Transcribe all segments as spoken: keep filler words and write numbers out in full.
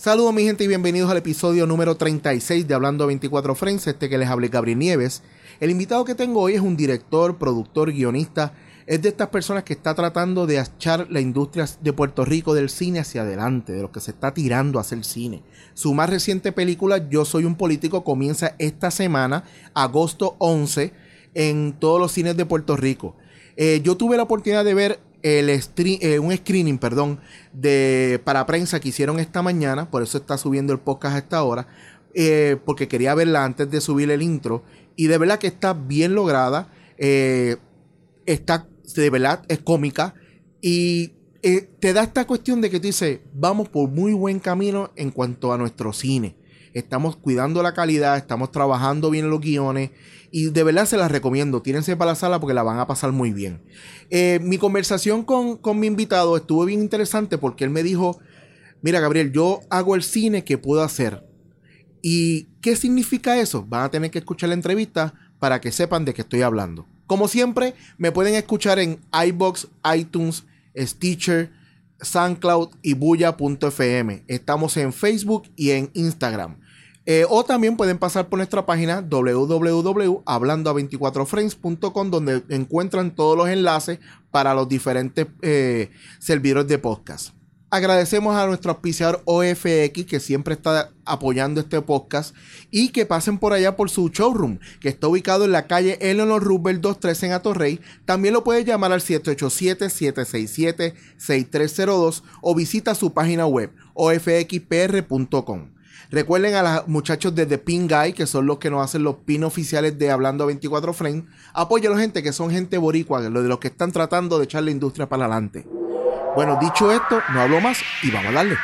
Saludos mi gente y bienvenidos al episodio número treinta y seis de Hablando veinticuatro Frames, este que les hablé Gabriel Nieves. El invitado que tengo hoy es un director, productor, guionista. Es de estas personas que está tratando de echar la industria de Puerto Rico del cine hacia adelante, de lo que se está tirando a hacer cine. Su más reciente película, Yo Soy un Político, comienza esta semana, agosto once, en todos los cines de Puerto Rico. Eh, yo tuve la oportunidad de ver el stream, eh, un screening, perdón, de para prensa que hicieron esta mañana, por eso está subiendo el podcast a esta hora, eh, porque quería verla antes de subir el intro, y de verdad que está bien lograda, eh, está, de verdad, es cómica, y eh, te da esta cuestión de que tú dices, vamos por muy buen camino en cuanto a nuestro cine. Estamos cuidando la calidad, estamos trabajando bien los guiones y de verdad se las recomiendo. Tírense para la sala porque la van a pasar muy bien. Eh, mi conversación con, con mi invitado estuvo bien interesante porque él me dijo, mira Gabriel, yo hago el cine que puedo hacer. ¿Y qué significa eso? Van a tener que escuchar la entrevista para que sepan de qué estoy hablando. Como siempre, me pueden escuchar en iVoox, iTunes, Stitcher, SoundCloud y bulla punto efe eme. Estamos en Facebook y en Instagram. Eh, o también pueden pasar por nuestra página doble u doble u doble u punto hablando a veinticuatro frames punto com, donde encuentran todos los enlaces para los diferentes eh, servidores de podcast. Agradecemos a nuestro auspiciador O F X, que siempre está apoyando este podcast, y que pasen por allá por su showroom, que está ubicado en la calle Eleanor Roosevelt doscientos trece en Atorrey. También lo puedes llamar al siete ocho siete, siete seis siete, seis tres cero dos o visita su página web o f x p r punto com. Recuerden a los muchachos de The Pin Guy, que son los que nos hacen los pin oficiales de Hablando veinticuatro Frames. Apóyenlos, gente, que son gente boricua, de los que están tratando de echar la industria para adelante. Bueno, dicho esto, no hablo más y vamos a darle.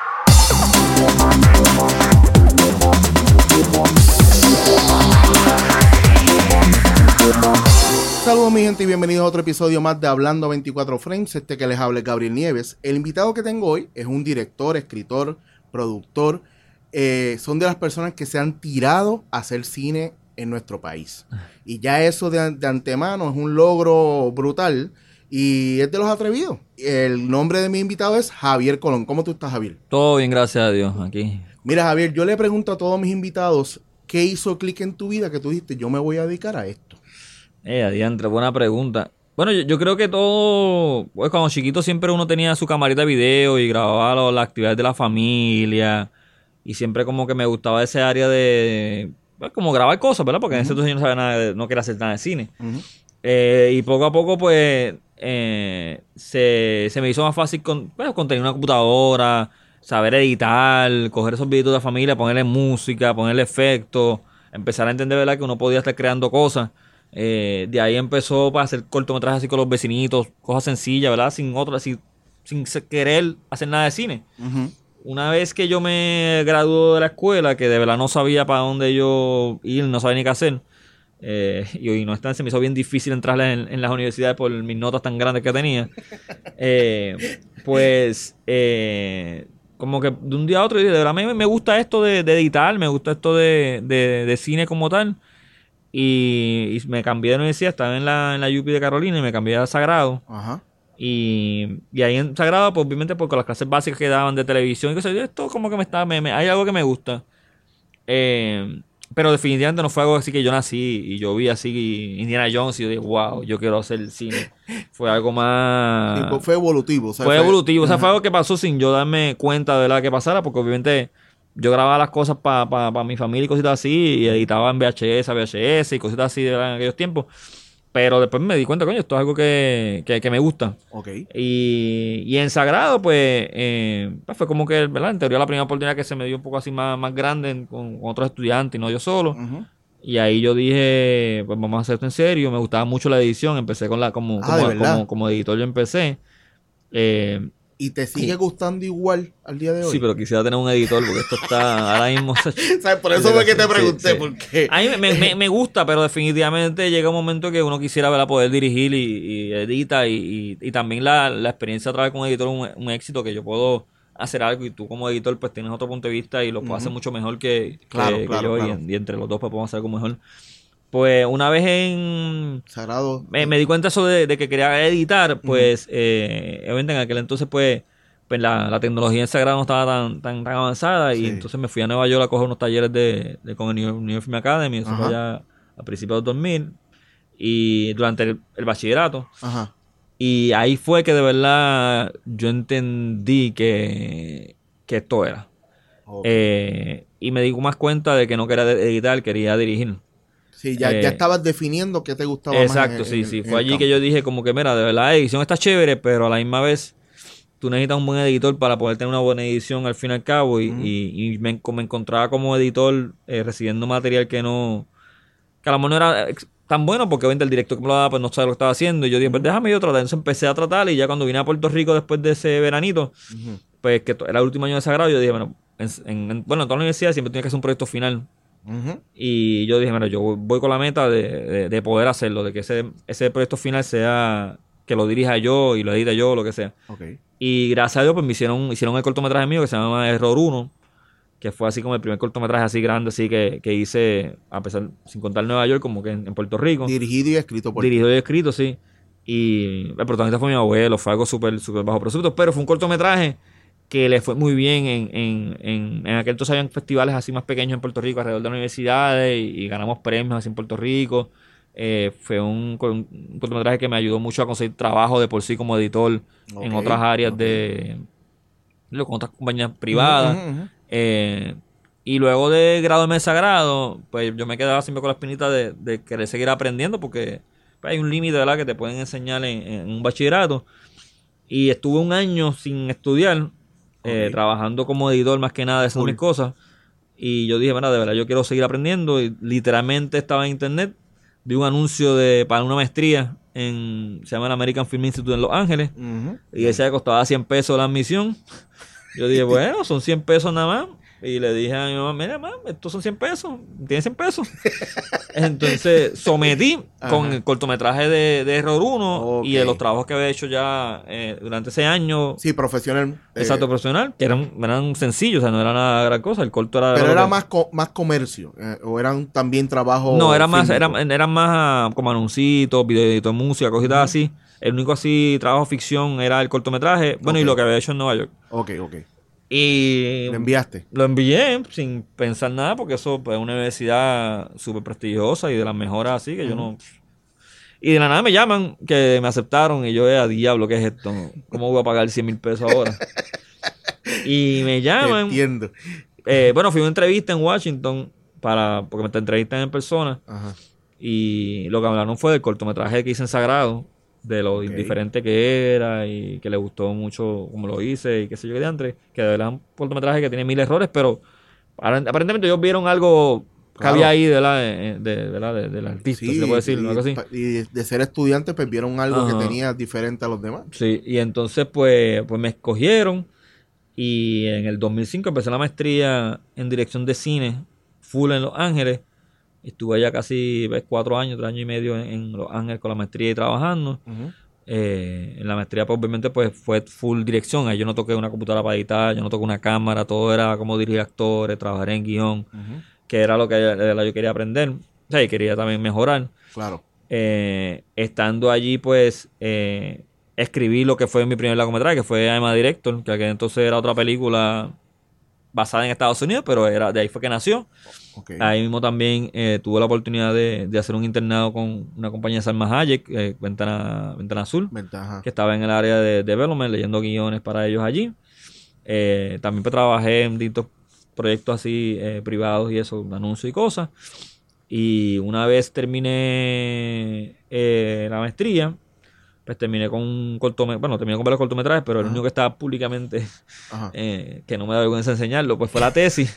Saludos mi gente y bienvenidos a otro episodio más de Hablando veinticuatro Frames, este que les habla es Gabriel Nieves. El invitado que tengo hoy es un director, escritor, productor. Eh, son de las personas que se han tirado a hacer cine en nuestro país. Y ya eso de, de antemano es un logro brutal. Y es de los atrevidos. El nombre de mi invitado es Javier Colón. ¿Cómo tú estás, Javier? Todo bien, gracias a Dios, aquí. Mira, Javier, yo le pregunto a todos mis invitados, ¿qué hizo clic en tu vida que tú dijiste, yo me voy a dedicar a esto? Eh, adiantre, buena pregunta. Bueno, yo, yo creo que todo, pues cuando chiquito siempre uno tenía su camarita de video y grababa lo, las actividades de la familia. Y siempre como que me gustaba ese área de, pues como grabar cosas, ¿verdad? Porque uh-huh. en ese entonces yo no sabía nada, de, no quería hacer nada de cine. Uh-huh. Eh, y poco a poco, pues, eh, se, se me hizo más fácil con, bueno, con tener una computadora, saber editar, coger esos videitos de la familia, ponerle música, ponerle efectos, empezar a entender, ¿verdad?, que uno podía estar creando cosas. Eh, de ahí empezó para hacer cortometrajes así con los vecinitos, cosas sencillas, ¿verdad?, sin otro, así, sin querer hacer nada de cine. Uh-huh. Una vez que yo me gradué de la escuela, que de verdad no sabía para dónde yo ir, no sabía ni qué hacer, eh, y hoy no está, se me hizo bien difícil entrar en, en las universidades por mis notas tan grandes que tenía, eh, pues eh, como que de un día a otro, de verdad me, me gusta esto de, de editar, me gusta esto de, de, de cine como tal, y, y me cambié de universidad, estaba en la, en la U P de Carolina y me cambié a Sagrado. Ajá. Y, y ahí en Sagrado, pues obviamente porque las clases básicas que daban de televisión y cosas, esto como que me está, me, me, hay algo que me gusta. Eh, pero definitivamente no fue algo así que yo nací y yo vi así Indiana Jones y yo dije, wow, yo quiero hacer cine. Fue algo más... Sí, fue evolutivo. O sea, fue, fue evolutivo, o sea, fue algo que pasó sin yo darme cuenta de la que pasara, porque obviamente yo grababa las cosas para pa, pa mi familia y cositas así, y editaba en V H S a V H S y cositas así de en aquellos tiempos. Pero después me di cuenta, coño, esto es algo que, que, que me gusta. Okay. Y, y en Sagrado, pues, eh, pues, fue como que, ¿verdad? En teoría la primera oportunidad que se me dio un poco así más, más grande en, con, con otros estudiantes y no yo solo. Uh-huh. Y ahí yo dije, pues vamos a hacer esto en serio. Me gustaba mucho la edición. Empecé con la como, ah, como, como, como editor, yo empecé. Eh, ¿Y te sigue sí. gustando igual al día de hoy? Sí, pero quisiera tener un editor porque esto está ahora mismo... ¿Sabes? Por eso fue que te pregunté. Sí, sí. Porque... A mí me, me, me gusta, pero definitivamente llega un momento que uno quisiera, ¿verdad?, poder dirigir y, y edita y, y, y también la, la experiencia a través con un editor un, un éxito, que yo puedo hacer algo y tú como editor pues tienes otro punto de vista y lo puedo uh-huh. hacer mucho mejor que, claro, que, claro, que yo claro. Y, y entre los dos pues podemos hacer algo mejor. Pues una vez en... Sagrado. Me, me di cuenta eso de, de que quería editar, pues uh-huh. eh, obviamente en aquel entonces pues... pues la, la tecnología en Sagrado no estaba tan, tan, tan avanzada sí. y entonces me fui a Nueva York a coger unos talleres de, de con el New, New York Film Academy, eso fue allá a principios de dos mil y durante el, el bachillerato. Ajá. Y ahí fue que de verdad yo entendí que, que esto era. Okay. Eh, y me di más cuenta de que no quería editar, quería dirigir. Sí, ya, eh, ya estabas definiendo qué te gustaba exacto, más. Exacto, sí, sí. Fue allí campo. que yo dije como que, mira, de verdad la edición está chévere, pero a la misma vez tú necesitas un buen editor para poder tener una buena edición al fin y al cabo. Y, uh-huh. y, y me, me encontraba como editor eh, recibiendo material que no... que a lo mejor no era tan bueno porque obviamente el director que me lo daba pues no sabía lo que estaba haciendo. Y yo dije, pues déjame yo tratar. Entonces empecé a tratar y ya cuando vine a Puerto Rico después de ese veranito, uh-huh. pues que era el último año de Sagrado, yo dije, bueno, en, en, bueno, en toda la universidad siempre tenía que hacer un proyecto final. Uh-huh. Y yo dije, mira, yo voy con la meta de, de, de poder hacerlo, de que ese, ese proyecto final sea, que lo dirija yo y lo edite yo, lo que sea. Okay. Y gracias a Dios, pues me hicieron, hicieron el cortometraje mío que se llama Error uno, que fue así como el primer cortometraje así grande, así que, que hice, a pesar, sin contar Nueva York, como que en, en Puerto Rico. Dirigido y escrito por Dirigido y escrito, sí. Y el protagonista fue mi abuelo, fue algo súper, súper bajo presupuesto, pero fue un cortometraje que le fue muy bien en, en, en, en aquel entonces habían festivales así más pequeños en Puerto Rico, alrededor de las universidades, y, y ganamos premios así en Puerto Rico. Eh, fue un, un cortometraje que me ayudó mucho a conseguir trabajo de por sí como editor okay, en otras áreas okay. de, de con otras compañías privadas. Uh-huh, uh-huh. Eh, y luego de grado de Sagrado, pues yo me quedaba siempre con la espinita de, de querer seguir aprendiendo porque pues, hay un límite, ¿verdad?, que te pueden enseñar en, en un bachillerato. Y estuve un año sin estudiar, okay. eh, trabajando como editor más que nada de hacer mis cosas. Y yo dije, bueno, de verdad, yo quiero seguir aprendiendo. Y literalmente estaba en internet, vi un anuncio de para una maestría en, se llama el American Film Institute en Los Ángeles. Uh-huh. Y decía que costaba cien pesos la admisión. Yo dije, bueno, son cien pesos nada más. Y le dije a mi mamá, mira, mamá, estos son cien pesos, tienes cien pesos. Entonces sometí Ajá. con el cortometraje de, de Error uno okay. y de los trabajos que había hecho ya eh, durante ese año. Sí, profesional. Exacto, eh, profesional, que eran, eran sencillos, o sea, no era nada gran cosa. El corto era... Pero era que... más, co- más comercio, eh, o eran también trabajos... No, era más, eran, eran más como anuncios, videitos de música, cositas uh-huh. así. El único así trabajo ficción era el cortometraje, bueno, okay. y lo que había hecho en Nueva York. Ok, ok. Y ¿lo enviaste? Lo envié sin pensar nada porque eso pues, es una universidad súper prestigiosa y de las mejores así que uh-huh. yo no... Y de la nada me llaman que me aceptaron y yo, eh, a diablo, ¿qué es esto? ¿Cómo voy a pagar cien mil pesos ahora? Y me llaman. Entiendo. Eh, bueno, fui a una entrevista en Washington para porque me entrevistan en persona. Ajá. Y lo que hablaron fue del cortometraje que hice en Sagrado, de lo okay. indiferente que era y que le gustó mucho como lo hice y qué sé yo qué de antes, que de verdad es un cortometraje que tiene mil errores, pero aparentemente ellos vieron algo que claro. había ahí de la, de, de, de la de, del artista, sí, se puede decir, y, algo así. Y de ser estudiante pues vieron algo Ajá. que tenía diferente a los demás. Sí, y entonces pues, pues me escogieron y en el dos mil cinco empecé la maestría en dirección de cine full en Los Ángeles. Estuve allá casi ves, cuatro años, tres años y medio en, en Los Ángeles con la maestría y trabajando. Uh-huh. Eh, en la maestría, pues, obviamente, pues fue full dirección. Ahí yo no toqué una computadora para editar, yo no toqué una cámara, todo era como dirigir actores, trabajar en guión, uh-huh. que era lo que de verdad yo quería aprender. O sea, y quería también mejorar. Claro. Eh, estando allí, pues, eh, escribí lo que fue mi primer largometraje, que fue I'm a Director, que entonces era otra película basada en Estados Unidos, pero era de ahí fue que nació. Okay. Ahí mismo también eh, tuve la oportunidad de, de hacer un internado con una compañía de Salma Hayek, eh, Ventana, Ventana Azul, Ventaja. que estaba en el área de development, leyendo guiones para ellos allí. Eh, también pues, trabajé en distintos proyectos así eh, privados y eso, anuncios y cosas. Y una vez terminé eh, la maestría, pues terminé con un cortometraje, bueno, terminé con varios cortometrajes, pero Ajá. el único que estaba públicamente, eh, que no me da vergüenza enseñarlo, pues fue la tesis.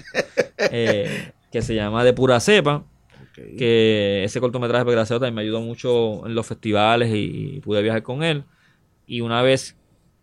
eh, que se llama De Pura Cepa, okay. que ese cortometraje, pues, gracias a Dios, también me ayudó mucho en los festivales y, y pude viajar con él. Y una vez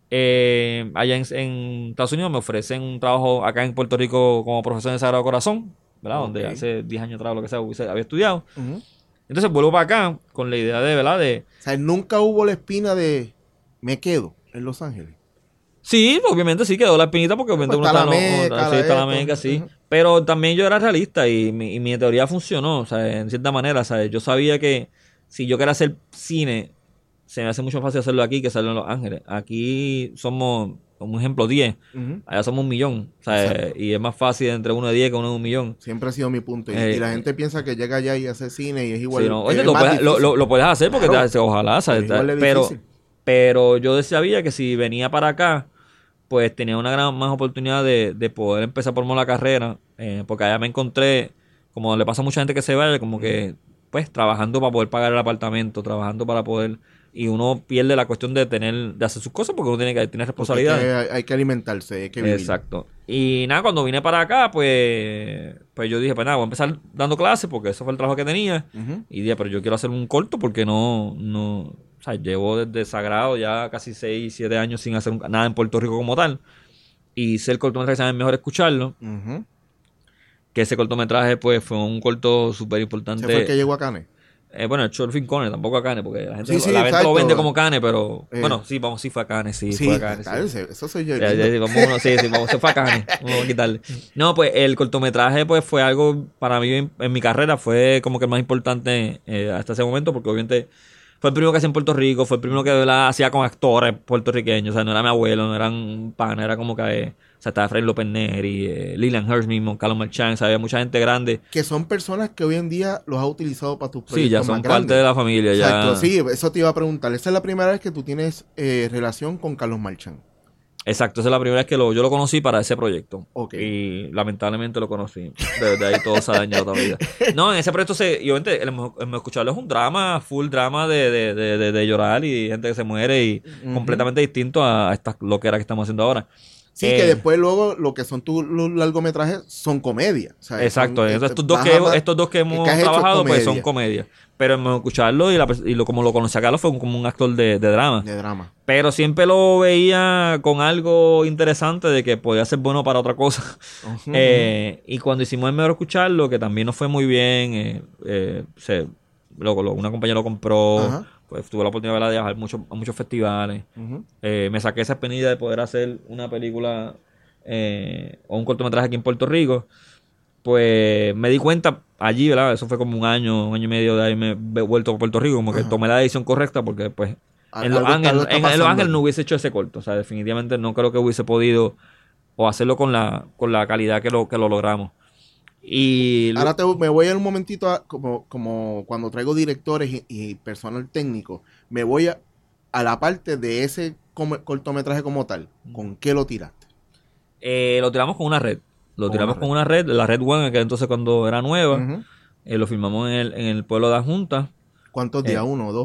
eh, allá en, en Estados Unidos me ofrecen un trabajo acá en Puerto Rico como profesor de Sagrado Corazón, ¿verdad? Okay. Donde hace diez años atrás, lo que sea, había estudiado. Uh-huh. Entonces vuelvo para acá con la idea de, ¿verdad? De, o sea, nunca hubo la espina de me quedo en Los Ángeles. Sí, obviamente sí quedó la espinita porque obviamente pues uno está, está, la meca, no, sí, está la meca, sí. Uh-huh. Pero también yo era realista y mi, y mi teoría funcionó, o sea, en cierta manera, ¿sabes? Yo sabía que si yo quería hacer cine, se me hace mucho más fácil hacerlo aquí que hacerlo en Los Ángeles. Aquí somos, un ejemplo, diez, Uh-huh. allá somos un millón. O sea, eh, y es más fácil entre uno de diez que uno de un millón. Siempre ha sido mi punto. Y, Eh, y la gente piensa que llega allá y hace cine y es igual. Sí, no. es Oye, lo más puedes, lo, difícil. lo- lo puedes hacer porque Claro. te, ojalá, ¿sabes? Pero igual es Pero, difícil. pero yo sabía que si venía para acá, pues tenía una gran más oportunidad de, de poder empezar por la carrera, eh, porque allá me encontré, como le pasa a mucha gente que se vaya, como que, pues, trabajando para poder pagar el apartamento, trabajando para poder, y uno pierde la cuestión de tener, de hacer sus cosas porque uno tiene que tener Porque responsabilidades. hay, que, hay que alimentarse, hay que vivir. Exacto. Y nada, cuando vine para acá, pues, pues yo dije, pues nada, voy a empezar dando clases porque eso fue el trabajo que tenía. Uh-huh. Y dije, pero yo quiero hacer un corto porque no, no, o sea, llevo desde Sagrado ya casi seis siete años sin hacer un- nada en Puerto Rico como tal. Y hice el cortometraje que se llama Es Mejor Escucharlo, Uh-huh. que ese cortometraje pues fue un corto súper ¿Se importante. fue el que llegó a Cannes? Eh, bueno, el short film Cane, tampoco a Cane, porque la gente, Sí, lo- sí, la gente exacto. lo vende como Cane, pero Eh. bueno, sí, vamos, sí fue a Cane, sí, Sí, fue a Cane. claro, Sí. eso soy yo. Ya, ya, lindo. vamos uno, sí, sí, vamos, se fue a Cane, vamos a quitarle. No, pues el cortometraje pues fue algo para mí en, en mi carrera, fue como que el más importante eh, hasta ese momento, porque obviamente fue el primero que hacía en Puerto Rico, fue el primero que de verdad hacía con actores puertorriqueños, o sea, no era mi abuelo, no eran un pana, era como que, eh, o sea, estaba Fred López Neri, eh, Lilian Hirsch mismo, Carlos Marchand, o sea, había mucha gente grande. Que son personas que hoy en día los ha utilizado para tus proyectos Sí, ya son más parte grandes. de la familia, ya. Exacto, sí, eso te iba a preguntar. Esa es la primera vez que tú tienes eh, relación con Carlos Marchand. Exacto, esa es la primera vez que lo, yo lo conocí para ese proyecto. Ok. Y lamentablemente lo conocí. Desde ahí todo se ha dañado toda la vida. No, en ese proyecto se, y obviamente el, Mejor- el Mejor Escucharlo es un drama, full drama de, de, de, de, de llorar y gente que se muere y Ujú. completamente distinto a, a estas loqueras que estamos haciendo ahora. Sí, Eh, que después luego lo que son tus los largometrajes son comedia. O sea, Exacto, son, entonces, este, estos dos vas que, a más- estos dos que hemos que has hecho trabajado pues comedia. son comedias. Pero el Mejor Escucharlo y, la, pers- y lo, como lo conocí a Carlos fue un- como un actor de, de drama. de drama. Pero siempre lo veía con algo interesante de que podía ser bueno para otra cosa. Ujú, Eh, y cuando hicimos el Mejor Escucharlo, que también nos fue muy bien, eh, eh, se, lo- lo- una compañía lo compró, Ajá. pues tuve la oportunidad ¿verdad? de viajar mucho, a muchos festivales. ujú. Eh, me saqué esa espinilla de poder hacer una película eh, o un cortometraje aquí en Puerto Rico. Pues me di cuenta allí, ¿verdad? Eso fue como un año, un año y medio de haberme vuelto a Puerto Rico, como que Ajá. tomé la decisión correcta porque pues Al- en Los algo está- algo Ángeles, está en, en Los pasando Ángeles no aquí. hubiese hecho ese corto. O sea, definitivamente no creo que hubiese podido o hacerlo con la, con la calidad que lo, que lo logramos. Y lo- Ahora te, me voy a un momentito a- como, como cuando traigo directores y, y personal técnico, me voy a, a la parte de ese como- cortometraje como tal. ¿Con qué lo tiraste? eh, lo tiramos con una red. Lo Con tiramos una con una red, la red One, que entonces cuando era nueva, Ujú. eh, lo filmamos en el, en el pueblo de Adjunta. ¿Cuántos días? Eh. ¿Uno o dos?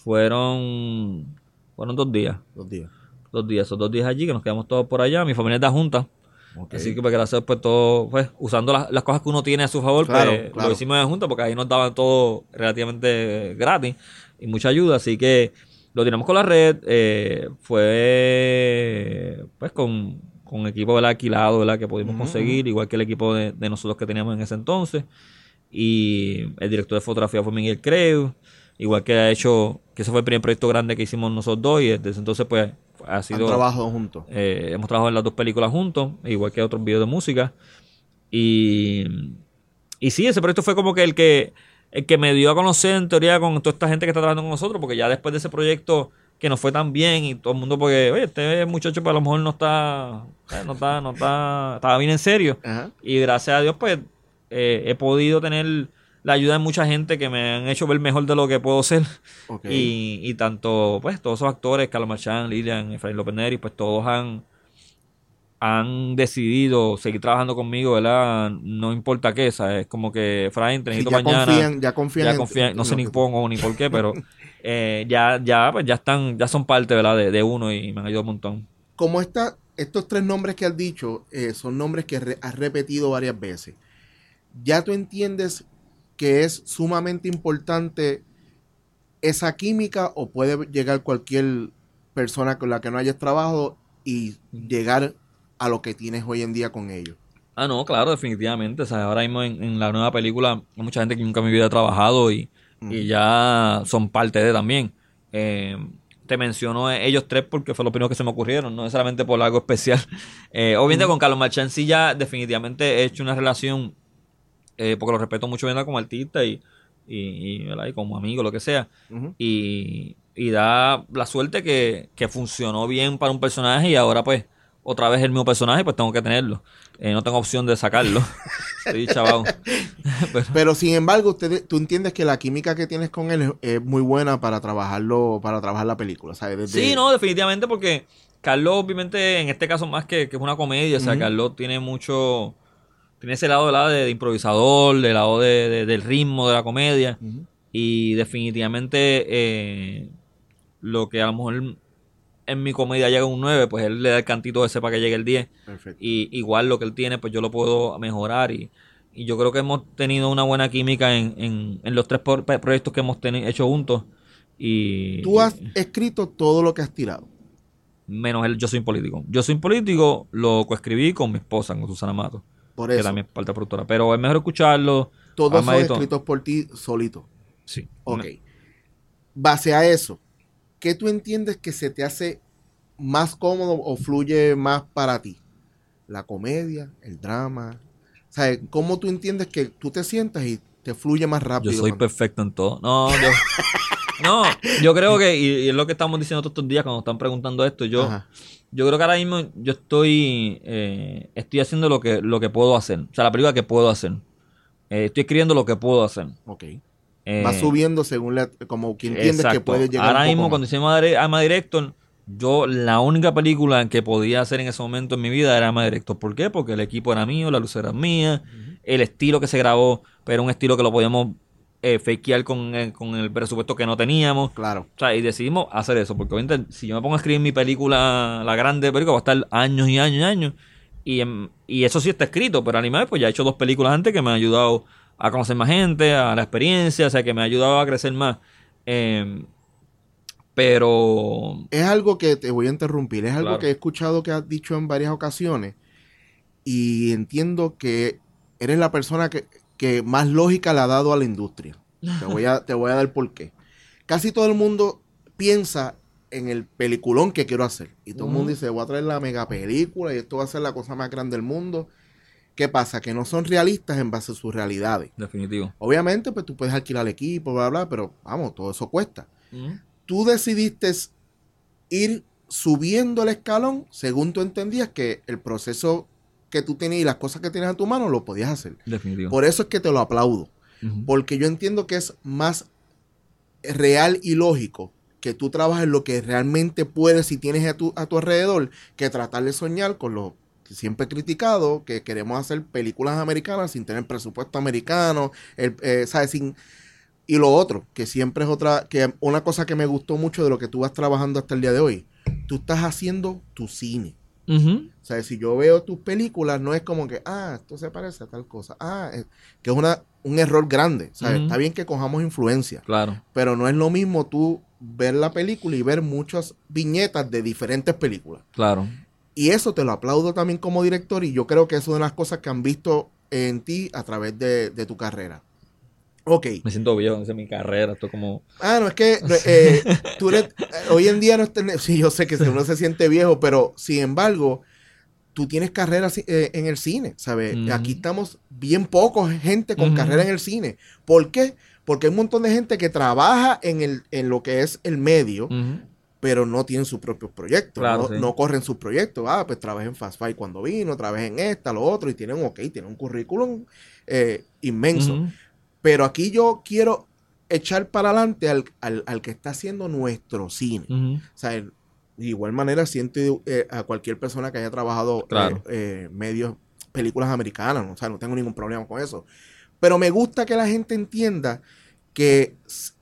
Fueron, fueron dos días. Dos días. Dos días, esos dos días allí, que nos quedamos todos por allá. Mi familia es de Adjunta. Ok. Así que pues gracias pues todo, pues usando las, las cosas que uno tiene a su favor, Claro, pues claro. lo hicimos en Junta porque ahí nos daban todo relativamente gratis y mucha ayuda, así que lo tiramos con la red, eh, fue pues con, con equipo ¿verdad? alquilado ¿verdad? que pudimos Ujú, conseguir, igual que el equipo de, de nosotros que teníamos en ese entonces, y el director de fotografía fue Miguel Creu, igual que ha hecho, que ese fue el primer proyecto grande que hicimos nosotros dos, y desde ese entonces pues ha Han sido... trabajado juntos. Eh, hemos trabajado en las dos películas juntos, igual que otros videos de música. Y, y sí, ese proyecto fue como que el que el que me dio a conocer en teoría con toda esta gente que está trabajando con nosotros, porque ya después de ese proyecto que nos fue tan bien y todo el mundo, porque, oye, este muchacho pues a lo mejor no está, eh, no está, no está, estaba bien en serio. Ajá. Y gracias a Dios, pues, eh, he podido tener la ayuda de mucha gente que me han hecho ver mejor de lo que puedo ser. Ok. Y, y tanto, pues, todos esos actores, Carlos Marchand, Lilian, Efraín López Neri, pues todos han, han decidido seguir trabajando conmigo, ¿verdad? No importa qué, ¿sabes? Es como que, Efraín, te Sí, necesito ya mañana. confían, ya confían. Ya en- confían, no en sé lo ni que tú- cómo ni por qué, pero eh, ya, ya, pues ya están, ya son parte, ¿verdad? De, de uno y me han ayudado un montón. Como esta, estos tres nombres que has dicho eh, son nombres que re- has repetido varias veces, ya tú entiendes que es sumamente importante esa química o puede llegar cualquier persona con la que no hayas trabajado y llegar a lo que tienes hoy en día con ellos. Ah, no, claro, definitivamente. O sea, ahora mismo en, en la nueva película hay mucha gente que nunca en mi vida ha trabajado y, Ujú. y ya son parte de también. Eh, te menciono ellos tres porque fue lo primero que se me ocurrieron, no necesariamente por algo especial. Eh, obviamente Ujú. con Carlos Marchand sí ya definitivamente he hecho una relación, eh, porque lo respeto mucho ¿verdad? Como artista y, y, y, ¿verdad? y como amigo, lo que sea. Ujú. Y, y da la suerte que, que funcionó bien para un personaje y ahora pues otra vez el mismo personaje, pues tengo que tenerlo. Eh, no tengo opción de sacarlo. Estoy chavado. Pero, Pero sin embargo, usted, tú entiendes que la química que tienes con él es, es muy buena para trabajarlo, para trabajar la película, ¿sabes? Desde... Sí, no, definitivamente, porque Carlos, obviamente, en este caso más que, que es una comedia, o sea, uh-huh. Carlos tiene mucho, tiene ese lado, lado de, de improvisador, del lado de, de, del ritmo de la comedia, uh-huh. Y definitivamente eh, lo que a lo mejor en mi comedia llega a un nueve, pues él le da el cantito ese para que llegue el diez. Perfecto. Y igual lo que él tiene, pues yo lo puedo mejorar. Y, y yo creo que hemos tenido una buena química en, en, en los tres por, proyectos que hemos teni- hecho juntos. Y tú has escrito todo lo que has tirado. Menos el Yo Soy Político. Yo Soy Político lo coescribí con mi esposa, con Susana Mato. Por eso. Que también es parte productora. Pero es mejor escucharlo. Todos son escritos por ti solito. Sí. Ok. Me... Base a eso, ¿qué tú entiendes que se te hace más cómodo o fluye más para ti? La comedia, el drama. O sea, ¿cómo tú entiendes que tú te sientas y te fluye más rápido? Yo soy cuando... perfecto en todo. No, yo... No, yo creo que, y, y es lo que estamos diciendo todos estos días cuando están preguntando esto, yo Ajá. yo creo que ahora mismo yo estoy eh, estoy haciendo lo que lo que puedo hacer. O sea, la película que puedo hacer. Eh, estoy escribiendo lo que puedo hacer. Ok. Eh, Va subiendo según la, como quien entiendes exacto. que puede llegar ahora un poco mismo más. Cuando hicimos Ama Director, yo la única película que podía hacer en ese momento en mi vida era Ama Director. ¿Por qué? Porque el equipo era mío, la luz era mía, uh-huh. El estilo que se grabó, pero era un estilo que lo podíamos Eh, fakear con el, con el presupuesto que no teníamos. Claro. O sea, y decidimos hacer eso. Porque obviamente, si yo me pongo a escribir mi película, la grande película, va a estar años y años y años. Y, y eso sí está escrito. Pero Animal, pues ya he hecho dos películas antes que me han ayudado a conocer más gente, a la experiencia, o sea, que me ha ayudado a crecer más. Eh, pero... Es algo que te voy a interrumpir. Es algo claro. que he escuchado que has dicho en varias ocasiones. Y entiendo que eres la persona que... que más lógica le ha dado a la industria. Te voy a, te voy a dar por qué. Casi todo el mundo piensa en el peliculón que quiero hacer. Y todo uh-huh. el mundo dice, voy a traer la mega película y esto va a ser la cosa más grande del mundo. ¿Qué pasa? Que no son realistas en base a sus realidades. Definitivo. Obviamente, pues tú puedes alquilar el equipo, bla, bla, pero vamos, todo eso cuesta. Uh-huh. Tú decidiste ir subiendo el escalón según tú entendías que el proceso que tú tienes y las cosas que tienes a tu mano lo podías hacer. Definitivo. Por eso es que te lo aplaudo. Uh-huh. Porque yo entiendo que es más real y lógico que tú trabajes lo que realmente puedes y tienes a tu, a tu alrededor que tratar de soñar con lo que siempre he criticado, que queremos hacer películas americanas sin tener presupuesto americano, el, eh, ¿sabes? Sin, y lo otro, que siempre es otra, que una cosa que me gustó mucho de lo que tú vas trabajando hasta el día de hoy. Tú estás haciendo tu cine. Uh-huh. O sea, si yo veo tus películas, no es como que, ah, esto se parece a tal cosa. Ah, es, que es una, un error grande. ¿Sabes? Uh-huh. Está bien que cojamos influencia. Claro. Pero no es lo mismo tú ver la película y ver muchas viñetas de diferentes películas. Claro. Y eso te lo aplaudo también como director y yo creo que es una de las cosas que han visto en ti a través de, de tu carrera. Ok. Me siento viejo, no sé, mi carrera, esto como... Ah, no, es que eh, tú eres, hoy en día no estás... Sí, yo sé que uno se siente viejo, pero sin embargo, tú tienes carrera eh, en el cine, ¿sabes? Uh-huh. Aquí estamos bien pocos gente con uh-huh. carrera en el cine. ¿Por qué? Porque hay un montón de gente que trabaja en, el, en lo que es el medio, uh-huh. pero no tienen sus propios proyectos, claro, no, sí. no corren sus proyectos. Ah, pues trabajé en Fast Five cuando vino, trabajé en esta, lo otro, y tienen, ok, tienen un currículum eh, inmenso. Uh-huh. Pero aquí yo quiero echar para adelante al, al, al que está haciendo nuestro cine. Uh-huh. O sea, de igual manera siento eh, a cualquier persona que haya trabajado claro. eh, eh, medios, películas americanas, ¿no? O sea, no tengo ningún problema con eso. Pero me gusta que la gente entienda que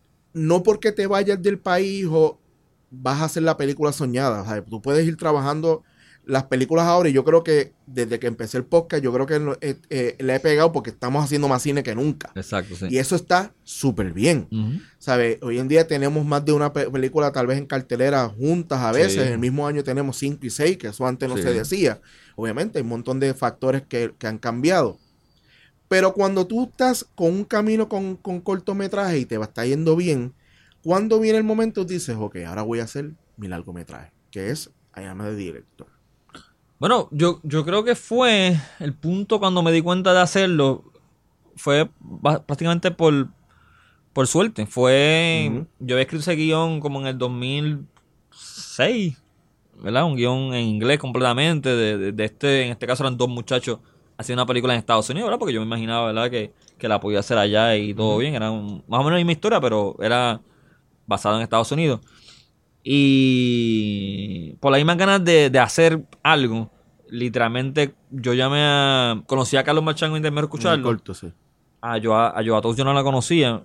no porque te vayas del país o vas a hacer la película soñada. O sea, tú puedes ir trabajando las películas ahora y yo creo que desde que empecé el podcast, yo creo que eh, eh, le he pegado porque estamos haciendo más cine que nunca. Exacto, sí. Y eso está súper bien. Uh-huh. ¿Sabes? Hoy en día tenemos más de una pe- película tal vez en cartelera juntas a veces. Sí. En el mismo año tenemos cinco y seis, que eso antes no sí. se decía. Obviamente hay un montón de factores que, que han cambiado. Pero cuando tú estás con un camino con, con cortometraje y te va a estar yendo bien, cuando viene el momento dices, ok, ahora voy a hacer mi largometraje, que es I Am the Director. Bueno, yo, yo creo que fue el punto cuando me di cuenta de hacerlo, fue prácticamente por, por suerte. Fue, uh-huh. Yo había escrito ese guión como en el dos mil seis, ¿verdad? Un guión en inglés completamente, de, de, de este, en este caso eran dos muchachos haciendo una película en Estados Unidos, ¿verdad? Porque yo me imaginaba, ¿verdad? Que, que la podía hacer allá y todo uh-huh. bien, era un, más o menos la misma historia, pero era basado en Estados Unidos. Y por las mismas ganas de, de hacer algo, literalmente yo llamé a... Conocí a Carlos Marchán en intermedio escucharlo. Corto, sí. A Joa, a Joa Toast yo no la conocía.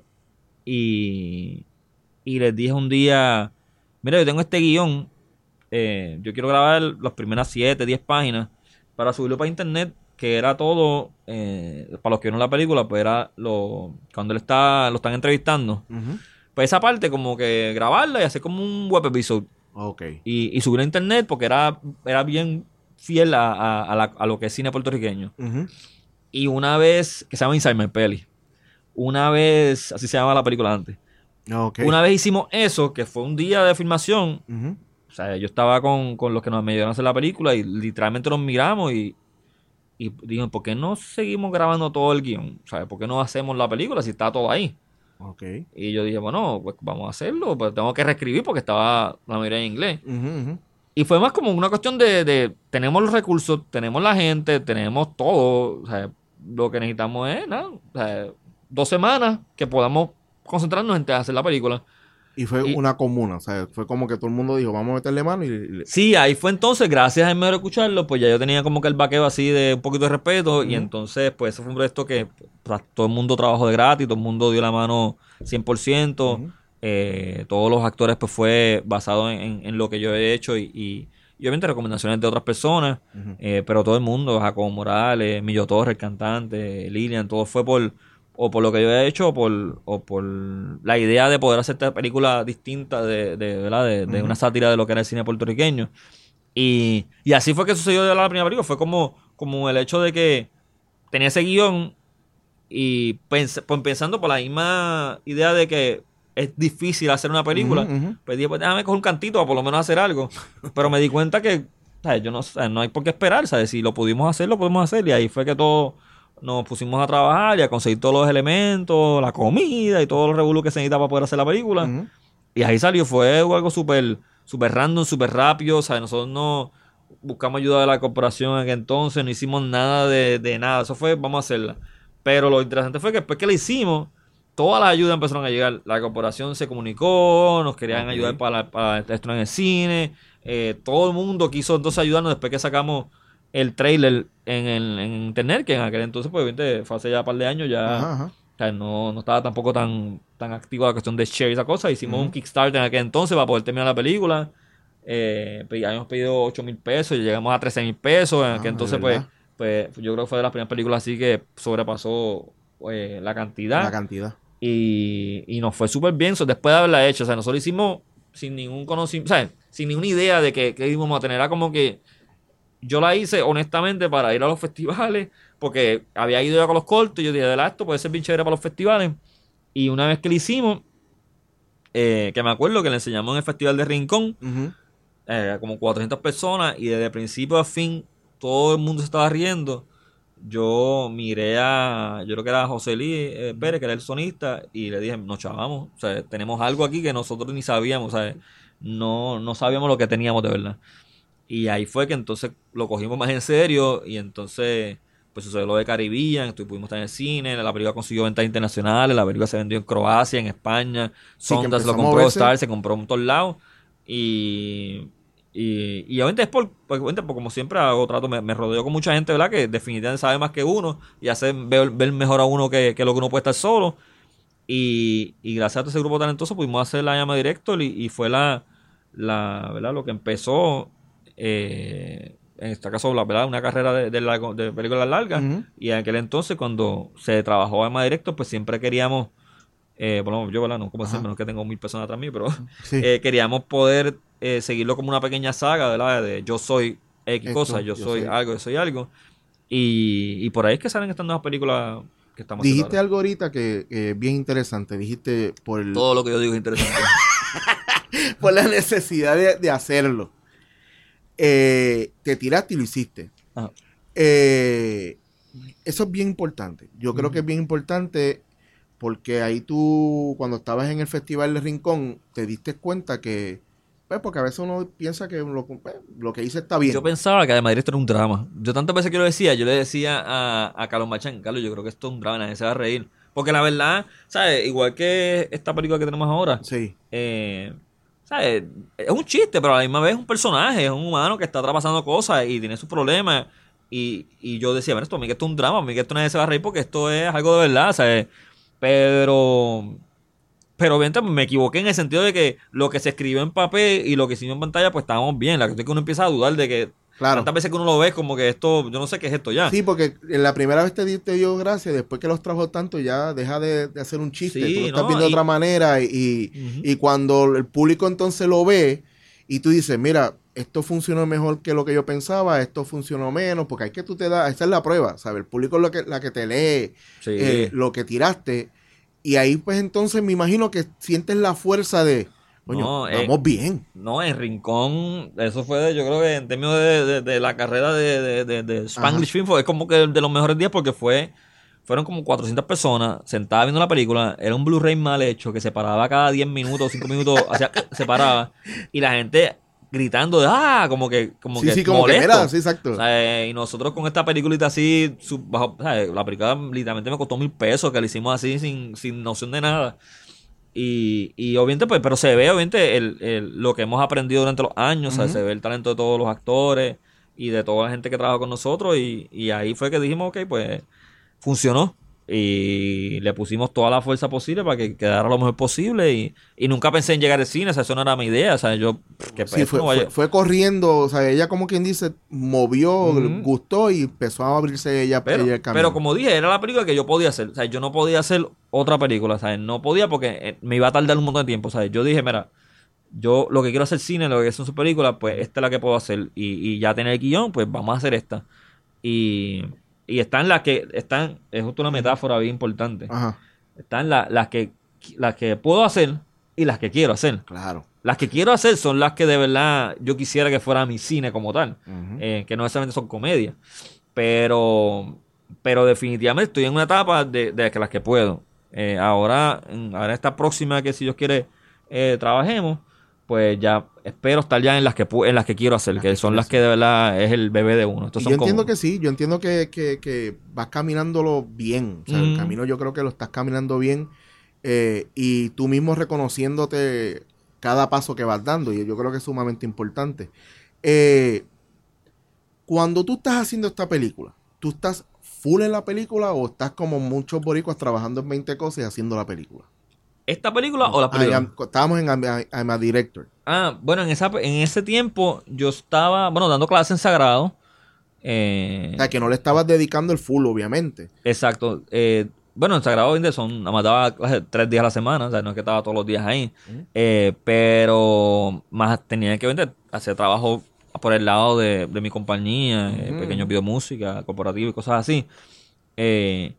Y, y les dije un día, mira, yo tengo este guión, eh, yo quiero grabar las primeras siete, diez páginas para subirlo para internet, que era todo, eh, para los que vieron la película, pues era lo cuando él está, lo están entrevistando. Uh-huh. Pues esa parte como que grabarla y hacer como un web episode. Okay. Y, y subirla a internet porque era, era bien fiel a, a, a, la, a lo que es cine puertorriqueño. Uh-huh. Y una vez, que se llama Inside My Peli, una vez, así se llama la película antes. Okay. Una vez hicimos eso, que fue un día de filmación. Uh-huh. O sea, yo estaba con, con los que nos me ayudaron a hacer la película y literalmente nos miramos y, y digo, ¿por qué no seguimos grabando todo el guión? O sea, ¿por qué no hacemos la película si está todo ahí? Okay. Y yo dije, bueno, pues vamos a hacerlo, pues tengo que reescribir porque estaba la mayoría en inglés. Uh-huh, uh-huh. Y fue más como una cuestión de, de, tenemos los recursos, tenemos la gente, tenemos todo. O sea, lo que necesitamos es, nada, o sea, dos semanas que podamos concentrarnos en hacer la película. Y fue y, una comuna, o sea, fue como que todo el mundo dijo, vamos a meterle mano y... y... Sí, ahí fue entonces, gracias a mero escucharlo, pues ya yo tenía como que el vaqueo así de un poquito de respeto, uh-huh. Y entonces, pues eso fue un proyecto que pues, todo el mundo trabajó de gratis, todo el mundo dio la mano cien por ciento, uh-huh. eh, todos los actores pues fue basado en, en, en lo que yo he hecho y, y, y obviamente recomendaciones de otras personas, uh-huh. eh, pero todo el mundo, Jacobo Morales, Millo Torres, el cantante, Lilian, todo fue por... o por lo que yo he hecho o por, o por la idea de poder hacer esta película distinta de, de, ¿verdad? de, de uh-huh. una sátira de lo que era el cine puertorriqueño. Y, y así fue que sucedió de la primera película. Fue como, como el hecho de que tenía ese guión y pens- pues pensando por la misma idea de que es difícil hacer una película, uh-huh, uh-huh. pues dije, pues déjame coger un cantito para por lo menos hacer algo. Pero me di cuenta que, ¿sabes? Yo no, ¿sabes? No hay por qué esperar, ¿sabes? Si lo pudimos hacer, lo podemos hacer. Y ahí fue que todo... nos pusimos a trabajar y a conseguir todos los elementos, la comida y todo los revolú que se necesitaba para poder hacer la película. Uh-huh. Y ahí salió, fue algo súper super random, súper rápido. O sea, nosotros no buscamos ayuda de la corporación en aquel entonces, no hicimos nada de, de nada. Eso fue, vamos a hacerla. Pero lo interesante fue que después que la hicimos, todas las ayudas empezaron a llegar. La corporación se comunicó, nos querían okay. ayudar para, para esto en el cine. Eh, todo el mundo quiso entonces ayudarnos después que sacamos el trailer en, en, en internet, que en aquel entonces, pues, obviamente, fue hace ya un par de años, ya ajá, ajá. O sea, no, no estaba tampoco tan, tan activa la cuestión de share y esa cosa. Hicimos uh-huh. un Kickstarter en aquel entonces para poder terminar la película. Eh, pues, ya habíamos pedido ocho mil pesos y llegamos a trece mil pesos. En aquel ah, entonces, pues, pues, yo creo que fue de las primeras películas así que sobrepasó eh, la cantidad. La cantidad. Y, y nos fue súper bien. So, después de haberla hecho, o sea, nosotros hicimos sin ningún conocimiento, o sea, sin ninguna idea de que, que íbamos a tener. Era como que yo la hice honestamente para ir a los festivales, porque había ido ya con los cortos y yo dije, de la esto puede ser bien chévere para los festivales. Y una vez que lo hicimos, eh, que me acuerdo que le enseñamos en el Festival de Rincón, uh-huh. eh, como cuatrocientas personas, y desde principio a fin todo el mundo se estaba riendo. Yo miré a, yo creo que era José Luis eh, Pérez, que era el sonista, y le dije, no chavamos, o sea, tenemos algo aquí que nosotros ni sabíamos, o sea, no, no sabíamos lo que teníamos de verdad. Y ahí fue que entonces lo cogimos más en serio y entonces pues sucedió lo de Caribbean, pudimos estar en el cine, la película consiguió ventas internacionales, la película se vendió en Croacia, en España, sí, Sondas lo compró, Star se compró en todos lados y, y, y obviamente es por, obviamente, por como siempre hago trato, me, me rodeo con mucha gente, ¿verdad? Que definitivamente sabe más que uno y hace ver, ver mejor a uno que, que lo que uno puede estar solo y, y gracias a ese grupo talentoso pudimos hacer la llama directo y, y fue la, la, ¿verdad? Lo que empezó Eh, en este caso la verdad una carrera de, de, largo, de películas largas uh-huh. y en aquel entonces cuando se trabajó en más directo pues siempre queríamos eh, bueno yo verdad no como decir menos que tengo mil personas atrás mío pero sí. eh, queríamos poder eh, seguirlo como una pequeña saga ¿verdad? De yo soy X Esto, cosa yo, yo soy, soy algo yo soy algo y, y por ahí es que salen estas nuevas películas que estamos dijiste algo ahorita que es eh, bien interesante dijiste por el... todo lo que yo digo es interesante por la necesidad de, de hacerlo. Eh, te tiraste y lo hiciste. Eh, eso es bien importante. Yo uh-huh. creo que es bien importante porque ahí tú, cuando estabas en el Festival de Rincón, te diste cuenta que Pues porque a veces uno piensa que lo, pues, lo que hice está bien. Yo pensaba que además esto era un drama. Yo tantas veces que lo decía, yo le decía a, a Carlos Machán, Carlos, yo creo que esto es un drama, nadie se va a reír. Porque la verdad, ¿sabes? Igual que esta película que tenemos ahora, Sí. eh, ¿sabes? Es un chiste, pero a la misma vez es un personaje, es un humano que está atravesando cosas y tiene sus problemas. Y, y yo decía, bueno, esto a mí que esto es un drama, a mí que esto nadie se va a reír porque esto es algo de verdad, ¿sabes? Pero... Pero obviamente me equivoqué en el sentido de que lo que se escribió en papel y lo que hicimos en pantalla, pues estábamos bien. La cuestión es que uno empieza a dudar de que Claro. tantas veces que uno lo ve, como que esto, yo no sé qué es esto ya. Sí, porque en la primera vez te, di- te dio gracia, después que los trajo tanto, ya deja de, de hacer un chiste. Sí, tú lo estás ¿no? viendo de Y- otra manera y, y, Ujú. y cuando el público entonces lo ve y tú dices, mira, esto funcionó mejor que lo que yo pensaba, esto funcionó menos, porque hay que tú te das, esa es la prueba, ¿sabes? El público es lo que, la que te lee Sí. eh, lo que tiraste. Y ahí pues entonces me imagino que sientes la fuerza de, coño, No, eh, vamos bien. No, en Rincón, eso fue, de- yo creo que en términos de, de- de la carrera de, de, de, de Spanglish Ajá. Film, fue como que de los mejores días porque fue, fueron como cuatrocientas personas sentadas viendo la película. Era un Blu-ray mal hecho que se paraba cada diez minutos, cinco minutos, hacía, se paraba. Y la gente gritando de, ah, como que, como Sí, que sí, como molesto. que mira, sí, exacto. O sea, eh, y nosotros con esta peliculita así, sub- bajo, o sea, la película literalmente me costó mil pesos, que la hicimos así sin, sin noción de nada. Y, y obviamente, pues, pero se ve obviamente el, el- lo que hemos aprendido durante los años, o sea, Ujú. se ve el talento de todos los actores y de toda la gente que trabaja con nosotros y, y ahí fue que dijimos, ok, pues funcionó y le pusimos toda la fuerza posible para que quedara lo mejor posible y, y nunca pensé en llegar al cine, o sea, eso no era mi idea, o sea, yo, pff, que Sí, esto fue, no fue, vaya... fue corriendo, o sea, ella como quien dice, movió, Ujú. gustó y empezó a abrirse ella, Pero, ella el camino. pero como dije, era la película que yo podía hacer. O sea, yo no podía hacer otra película, ¿sabes? No podía porque eh, me iba a tardar un montón de tiempo, ¿sabes? Yo dije, mira, yo lo que quiero hacer cine, lo que son sus películas, pues esta es la que puedo hacer. Y, y ya tener el guión, pues vamos a hacer esta. Y, y están las que, están, es justo una metáfora bien importante. Ajá, Están la- las que las que puedo hacer y las que quiero hacer. claro. Las que quiero hacer son las que de verdad yo quisiera que fuera mi cine como tal. Ujú. Eh, que no necesariamente son comedias. Pero, pero definitivamente estoy en una etapa de, de que las que puedo. Eh, ahora, en- ahora esta próxima que si Dios quiere eh, trabajemos, pues ya espero estar ya en las que pu- en las que quiero hacer, Las que que son quieres las que de verdad es el bebé de uno. Estos Y son yo entiendo como- que sí, yo entiendo que, que, que vas caminándolo bien. O sea, el Ujú. camino yo creo que lo estás caminando bien eh, y tú mismo reconociéndote cada paso que vas dando. Y yo creo que es sumamente importante. Eh, cuando tú estás haciendo esta película, ¿tú estás full en la película o estás como muchos boricuas trabajando en veinte cosas y haciendo la película? ¿Esta película o la I película? am- estábamos en I'm, I- I'm a Director. Ah, bueno, en esa en ese tiempo yo estaba, bueno, dando clases en Sagrado. Eh, O sea, que no le estabas dedicando el full, obviamente. Exacto. Eh, bueno, en Sagrado Vinde son, nada más daba clases tres días a la semana, o sea, no es que estaba todos los días ahí. Ujú. Eh, pero más tenía que vender, hacer trabajo por el lado de, de mi compañía, eh, Ujú. pequeños videomúsica, corporativo y cosas así. Eh,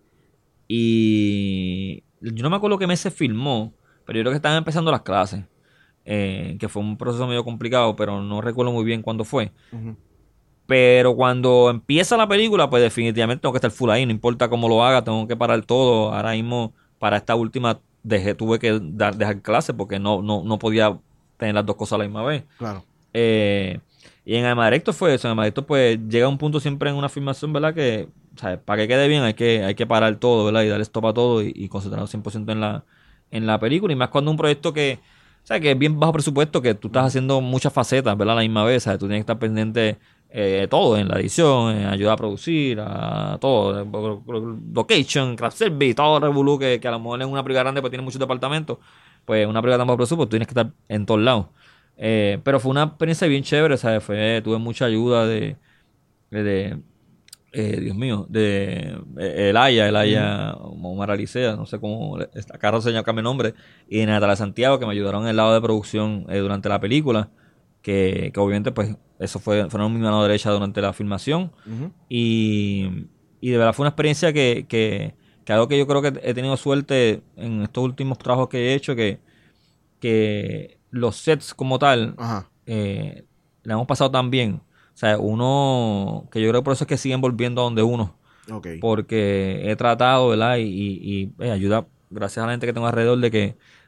y yo no me acuerdo qué mes se filmó, pero yo creo que estaban empezando las clases, eh, que fue un proceso medio complicado, pero no recuerdo muy bien cuándo fue. Ujú. Pero cuando empieza la película, pues definitivamente tengo que estar full ahí, no importa cómo lo haga, tengo que parar todo. Ahora mismo, para esta última, dejé, tuve que dar, dejar clase porque no, no, no podía tener las dos cosas a la misma vez. Claro. Eh, y en Amarecto fue eso, en Amarecto pues llega un punto siempre en una filmación, ¿verdad? Que, o sea, para que quede bien hay que, hay que parar todo, ¿verdad? Y darle stop a todo y, y concentrarnos cien por ciento en la, en la película. Y más cuando un proyecto que, o sea, que es bien bajo presupuesto, que tú estás haciendo muchas facetas, ¿verdad? A la misma vez, ¿sabes? Tú tienes que estar pendiente eh, de todo, en la edición, en ayuda a producir, a todo, eh, location, craft service, todo el revolú que, que a lo mejor en una película grande pues tiene muchos departamentos, pues una película tan bajo presupuesto, tú tienes que estar en todos lados. Eh, pero fue una experiencia bien chévere, ¿sabes? Fue, tuve mucha ayuda de, de, de, eh, Dios mío, de eh, Elaya, Elaya, Omar Alicea, no sé cómo, acá no se llama cambia el nombre, y de Natalia Santiago, que me ayudaron en el lado de producción eh, durante la película, que, que obviamente pues eso fue, fueron mi mano derecha durante la filmación, Ujú. y, y de verdad fue una experiencia que, que, que algo que yo creo que he tenido suerte en estos últimos trabajos que he hecho, que, que los sets como tal, Ajá. eh, le hemos pasado tan bien. O sea, uno, que yo creo que por eso es que siguen volviendo a donde uno, Ok. porque he tratado, ¿verdad? Y, y, y, eh, ayuda, gracias a la gente que tengo alrededor, de que,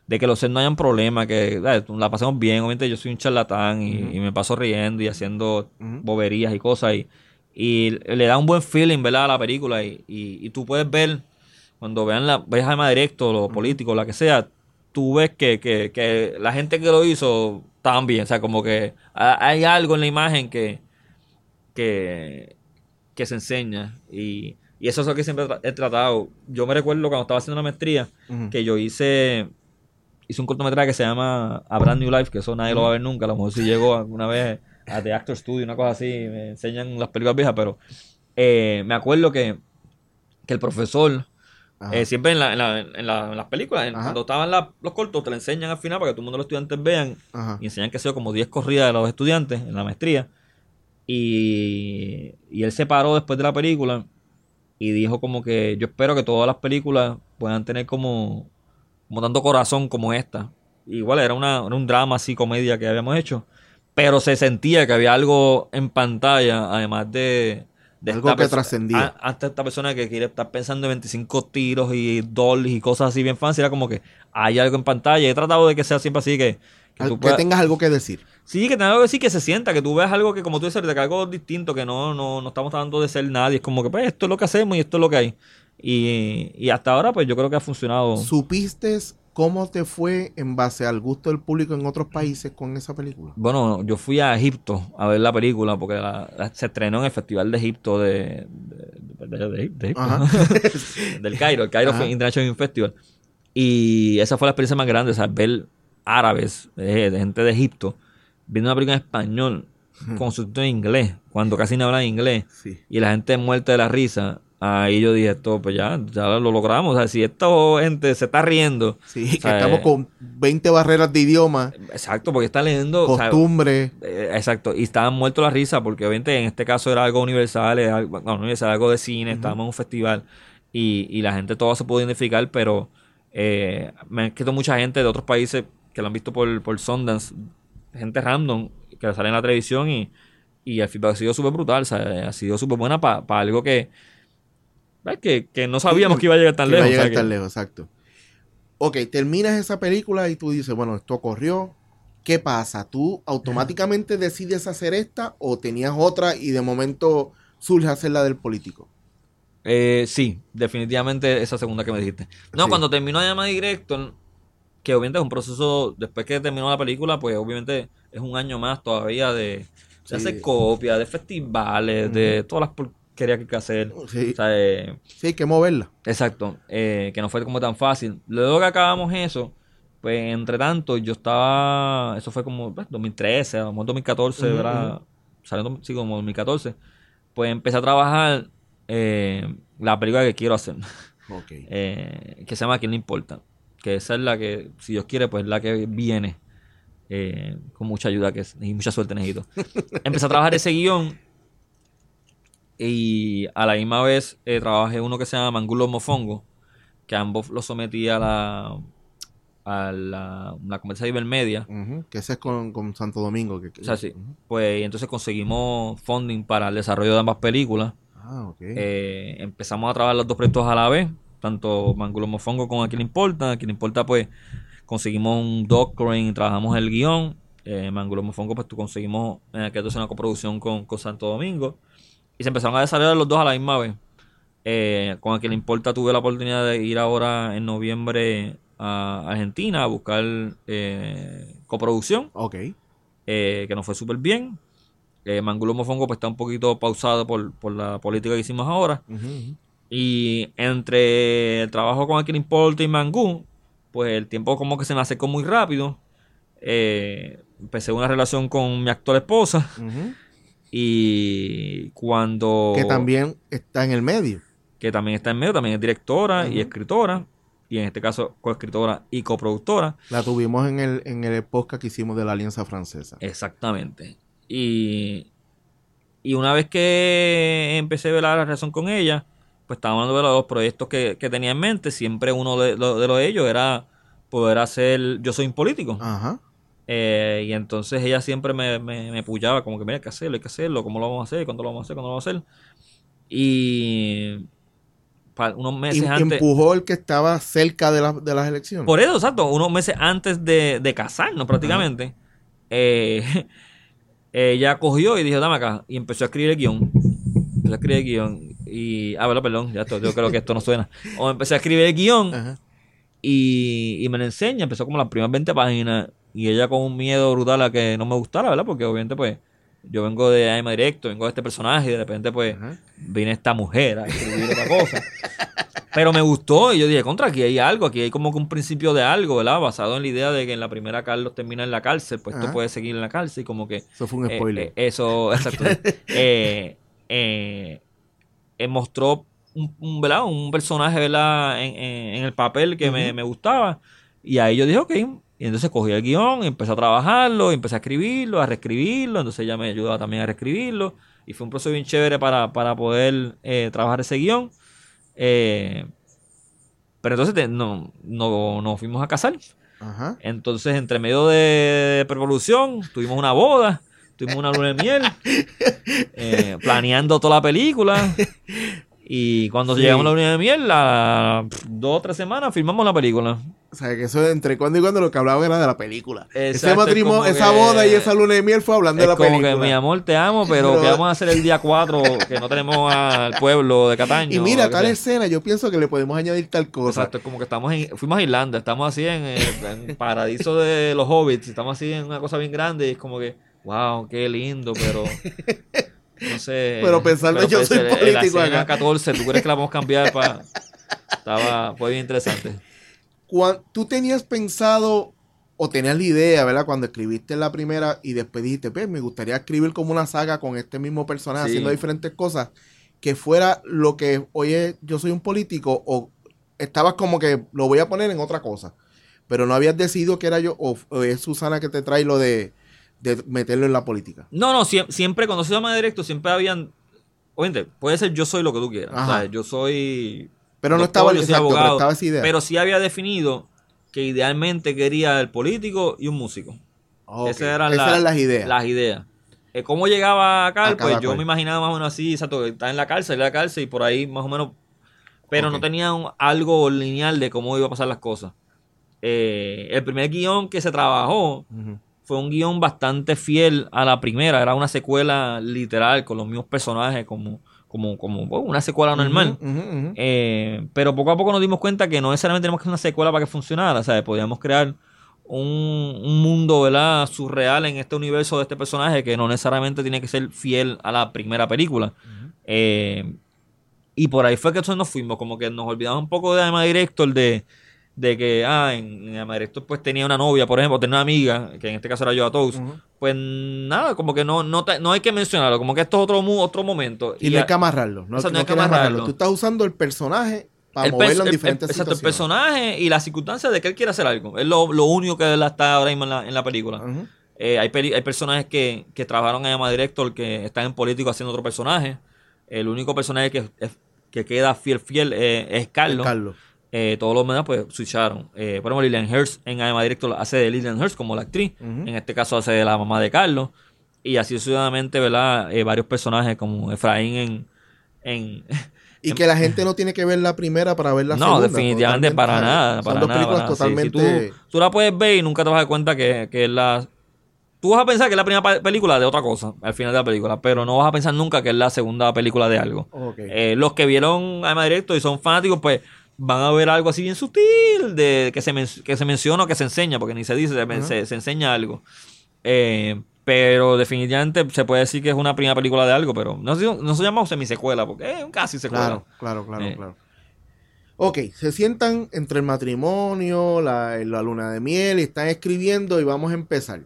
de que los sets no hayan problema, que eh, la pasemos bien. Obviamente yo soy un charlatán y, uh-huh. y me paso riendo y haciendo uh-huh. boberías y cosas y, y le da un buen feeling, ¿verdad? A la película y, y, y tú puedes ver, cuando vean la, ves a directo, los uh-huh. políticos, la que sea, tú ves que, que, que la gente que lo hizo estaban bien, o sea, como que hay algo en la imagen que que, que se enseña y, y eso es lo que siempre he tratado. Yo me recuerdo cuando estaba haciendo una maestría uh-huh. que yo hice hice un cortometraje que se llama A Brand New Life, que eso nadie uh-huh. lo va a ver nunca. A lo mejor si llego alguna vez a The Actor Studio, una cosa así, me enseñan las películas viejas, pero eh, me acuerdo que, que el profesor eh, siempre en, la, en, la, en, la, en las películas, en, cuando estaban la, los cortos, te lo enseñan al final para que todo el mundo los estudiantes vean uh-huh. y enseñan que ha sido como diez corridas de los estudiantes en la maestría. Y, y él se paró después de la película y dijo como que yo espero que todas las películas puedan tener como, como tanto corazón como esta. Igual era, una, era un drama así, comedia que habíamos hecho, pero se sentía que había algo en pantalla, además de... de algo esta que perso- trascendía. Hasta esta persona que quiere estar pensando en veinticinco tiros y dollies y cosas así bien fancy, era como que hay algo en pantalla. He tratado de que sea siempre así, que... Que, tú puedas... que tengas algo que decir. Sí, que tengas algo que decir, que se sienta, que tú veas algo que, como tú dices, que algo distinto, que no, no, no estamos tratando de ser nadie. Es como que, pues, esto es lo que hacemos y esto es lo que hay. Y, y hasta ahora, pues, yo creo que ha funcionado. ¿Supiste cómo te fue en base al gusto del público en otros países con esa película? Bueno, yo fui a Egipto a ver la película porque la, la, se estrenó en el Festival de Egipto de, de, de, de, de Egipto, ¿no? del Cairo, el Cairo International Film Festival. Y esa fue la experiencia más grande, o sea, ver árabes, de, de gente de Egipto, viendo una película en español con subtítulos en inglés, cuando casi no hablan inglés, sí. y la gente muerta de la risa. Ahí yo dije, esto, pues ya, ya lo logramos. O sea, si esta gente se está riendo. Sí, que sea, estamos con veinte barreras de idioma. Exacto, porque está leyendo. Costumbre. O sea, eh, exacto, y estaban muertos la risa, porque obviamente en este caso era algo universal, era algo, no, universal, algo de cine, uh-huh. estábamos en un festival, y, y la gente todo se pudo identificar, pero eh, me han escrito mucha gente de otros países que lo han visto por, por Sundance, gente random, que sale en la televisión, y, y el feedback ha sido súper brutal, o sea, ha sido súper buena para pa algo que. Que, que no sabíamos sí, que iba a llegar tan que lejos. Iba a llegar o sea, tan que... lejos, exacto. Ok, terminas esa película y tú dices, bueno, esto ocurrió. ¿Qué pasa? ¿Tú automáticamente decides hacer esta o tenías otra y de momento surge hacer la del político? Eh, sí, definitivamente esa segunda que me dijiste. No, sí. Cuando terminó de llamar director, que obviamente es un proceso, después que terminó la película, pues obviamente es un año más todavía de, de sí. hacer copias, de festivales, mm. de todas las quería que hacer. Sí, o sea, eh, sí, hay que moverla. Exacto, eh, que no fue como tan fácil. Luego que acabamos eso, pues entre tanto yo estaba, eso fue como pues, dos mil trece, a lo mejor dos mil catorce, uh-huh, ¿verdad? Uh-huh. Saliendo, sí, como dos mil catorce. Pues empecé a trabajar eh, la película que quiero hacer. Okay. eh, que se llama ¿A quién le importa? Que esa es la que, si Dios quiere, pues la que viene. Eh, con mucha ayuda que, y mucha suerte necesito. Empecé a trabajar ese guión. Y a la misma vez eh, trabajé uno que se llama Mangulo Mofongo, que ambos lo sometí a la a la, la Conversa Ibermedia. Uh-huh, que ese es con, con Santo Domingo. Que, que, o sea, sí. Uh-huh. Pues entonces conseguimos funding para el desarrollo de ambas películas. Ah, ok. Eh, empezamos a trabajar los dos proyectos a la vez, tanto Mangulo Mofongo como A quién le importa. A quién le importa, pues conseguimos un doctoring y trabajamos el guión. Eh, Mangulo Mofongo, pues tú conseguimos en aquel entonces una coproducción con, con Santo Domingo. Y se empezaron a desarrollar los dos a la misma vez. Eh, con A quién le importa tuve la oportunidad de ir ahora en noviembre a Argentina a buscar eh, coproducción. Ok. Eh, que nos fue súper bien. Eh, Mangulo Mofongo pues está un poquito pausado por, por la política que hicimos ahora. Uh-huh. Y entre el trabajo con A quién le importa y Mangú, pues el tiempo como que se me acercó muy rápido. Eh, empecé una relación con mi actual esposa. Uh-huh. Y cuando... Que también está en el medio. Que también está en medio, también es directora uh-huh. y escritora. Y en este caso, coescritora y coproductora. La tuvimos en el, en el podcast que hicimos de la Alianza Francesa. Exactamente. Y, y una vez que empecé a ver la relación con ella, pues estábamos hablando de los proyectos que, que tenía en mente. Siempre uno de, de, de los de ellos era poder hacer Yo Soy un Político. Ajá. Uh-huh. Eh, y entonces ella siempre me, me, me puyaba como que mira, hay que hacerlo, hay que hacerlo, cómo lo vamos a hacer, cuándo lo vamos a hacer, cuándo lo vamos a hacer. Y unos meses Y, antes. Empujó el que estaba cerca de, la, de las elecciones. Por eso, exacto, unos meses antes de, de casarnos prácticamente, eh, ella cogió y dijo, dame acá, y empezó a escribir el guión. Empezó a escribir el guión. Y, ah, bueno, perdón, ya esto, yo creo que esto no suena. O empecé a escribir el guión Ajá. y, y me lo enseña, empezó como las primeras veinte páginas, y ella con un miedo brutal a que no me gustara, ¿verdad? Porque obviamente, pues, yo vengo de Anima Directo, vengo de este personaje, y de repente, pues, Ajá. viene esta mujer a escribir otra cosa. Pero me gustó y yo dije, contra, aquí hay algo, aquí hay como que un principio de algo, ¿verdad? Basado en la idea de que en la primera Carlos termina en la cárcel, pues Ajá. esto puede seguir en la cárcel y como que... Eso fue un eh, spoiler. eh, eso, exacto. eh, eh, eh, mostró un, un, ¿verdad? Un personaje, ¿verdad? En, en, en el papel que uh-huh. me, me gustaba. Y ahí yo dije, ok. Y entonces cogí el guión, y empecé a trabajarlo, y empecé a escribirlo, a reescribirlo. Entonces ella me ayudaba también a reescribirlo. Y fue un proceso bien chévere para, para poder eh, trabajar ese guión. Eh, pero entonces te, no, no, nos fuimos a casar. Ajá. Entonces, entre medio de preproducción, tuvimos una boda, tuvimos una luna de miel, eh, planeando toda la película. Y cuando sí. llegamos a la luna de miel, a dos o tres semanas, filmamos la película. O sea, que eso entre cuando y cuando lo que hablaba era de la película. Exacto, ese matrimonio, esa boda y esa luna de miel fue hablando de la película. Es como que, mi amor, te amo, pero, pero ¿qué vamos a hacer el día cuatro que no tenemos al pueblo de Cataño? Y mira, tal escena, yo pienso que le podemos añadir tal cosa. Exacto, es como que estamos en, fuimos a Irlanda, estamos así en el paraíso de los hobbits, estamos así en una cosa bien grande y es como que, wow, qué lindo, pero... No sé. Pero pensando pero yo soy el, político la acá. catorce, ¿tú crees que la vamos a cambiar para...? Estaba... Fue bien interesante. Cuando, ¿tú tenías pensado o tenías la idea, ¿verdad? Cuando escribiste la primera y después dijiste, pues, me gustaría escribir como una saga con este mismo personaje, sí. haciendo diferentes cosas, que fuera lo que, oye, yo soy un político, o estabas como que lo voy a poner en otra cosa, pero no habías decidido que era yo, o, o es Susana que te trae lo de... de meterlo en la política? No, no, siempre, siempre cuando se llama directo, siempre habían... Oye, puede ser yo soy lo que tú quieras. O sea, yo soy... Pero no doctor, estaba, yo soy exacto, abogado, pero estaba esa idea. Pero sí había definido que idealmente quería el político y un músico. Okay. Esas eran, Esas la, eran las ideas. Las ideas. Eh, ¿Cómo llegaba acá? A pues yo cual. me imaginaba más o menos así, exacto, que está en la cárcel, en la cárcel y por ahí más o menos... Pero okay. no tenía un, algo lineal de cómo iba a pasar las cosas. Eh, el primer guión que se trabajó... Uh-huh. Fue un guión bastante fiel a la primera. Era una secuela literal con los mismos personajes, como, como, como bueno, una secuela normal. Uh-huh, uh-huh, uh-huh. Eh, pero poco a poco nos dimos cuenta que no necesariamente tenemos que hacer una secuela para que funcionara. ¿Sabes? Podíamos crear un, un mundo, ¿verdad?, surreal en este universo de este personaje que no necesariamente tiene que ser fiel a la primera película. Uh-huh. Eh, y por ahí fue que nosotros nos fuimos. Como que nos olvidamos un poco de Anima Director, de... de que, ah, en, en Amarecto pues tenía una novia, por ejemplo, tenía una amiga, que en este caso era yo a todos, uh-huh. pues nada, como que no no, te, no hay que mencionarlo, como que esto es otro, otro momento. Y, y no hay que amarrarlo, no, o sea, no, no hay no que amarrarlo. amarrarlo. Tú estás usando el personaje para el moverlo pers- en diferentes el, el, situaciones. Exacto, el personaje y las circunstancias de que él quiere hacer algo. Es lo, lo único que él está ahora mismo en la, en la película. Uh-huh. Eh, hay, peli- hay personajes que, que trabajaron en Anima Director que están en político haciendo otro personaje. El único personaje que, que queda fiel, fiel eh, es Carlos. Es Carlos. Eh, todos los demás pues switcharon. Eh, por ejemplo, Lillian Hurst en Anima Director hace de Lillian Hurst como la actriz. Uh-huh. En este caso hace de la mamá de Carlos. Y así sucesivamente, ¿verdad? Eh, varios personajes como Efraín en... en y en, que la gente no tiene que ver la primera para ver la no, segunda. No, definitivamente para nada. Para Son dos nada, películas para nada. totalmente... Sí, si tú, tú la puedes ver y nunca te vas a dar cuenta que, que es la... Tú vas a pensar que es la primera película de otra cosa al final de la película, pero no vas a pensar nunca que es la segunda película de algo. Okay. Eh, los que vieron Anima Director y son fanáticos, pues... van a ver algo así bien sutil de que se, men- que se menciona o que se enseña, porque ni se dice, uh-huh. se, se enseña algo. Eh, pero definitivamente se puede decir que es una primera película de algo, pero no, no se llama semisecuela, porque es casi secuela. Claro, claro, claro, eh. claro. Ok, se sientan entre el matrimonio, la, la luna de miel, y están escribiendo y vamos a empezar.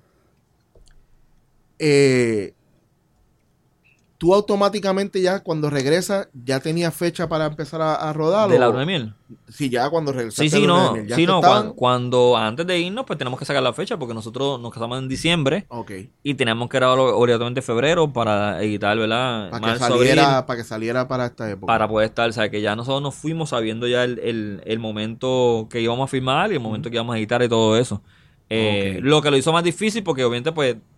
Eh... Tú automáticamente ya cuando regresas ya tenías fecha para empezar a, a rodar. ¿De la luna de miel? Sí, ya cuando regresaste. Sí, sí, a la luna no. de miel. ¿Ya sí, no. estaban? Cuando, cuando antes de irnos, pues tenemos que sacar la fecha porque nosotros nos casamos en diciembre. Ok. Y teníamos que grabarlo obligatoriamente en febrero para editar, ¿verdad? Para que, Marzo, saliera, abril, para que saliera para esta época. Para poder estar, o sea, que ya nosotros nos fuimos sabiendo ya el, el, el momento que íbamos a filmar y el momento que íbamos a editar y todo eso. Eh, okay. Lo que lo hizo más difícil porque obviamente, pues, o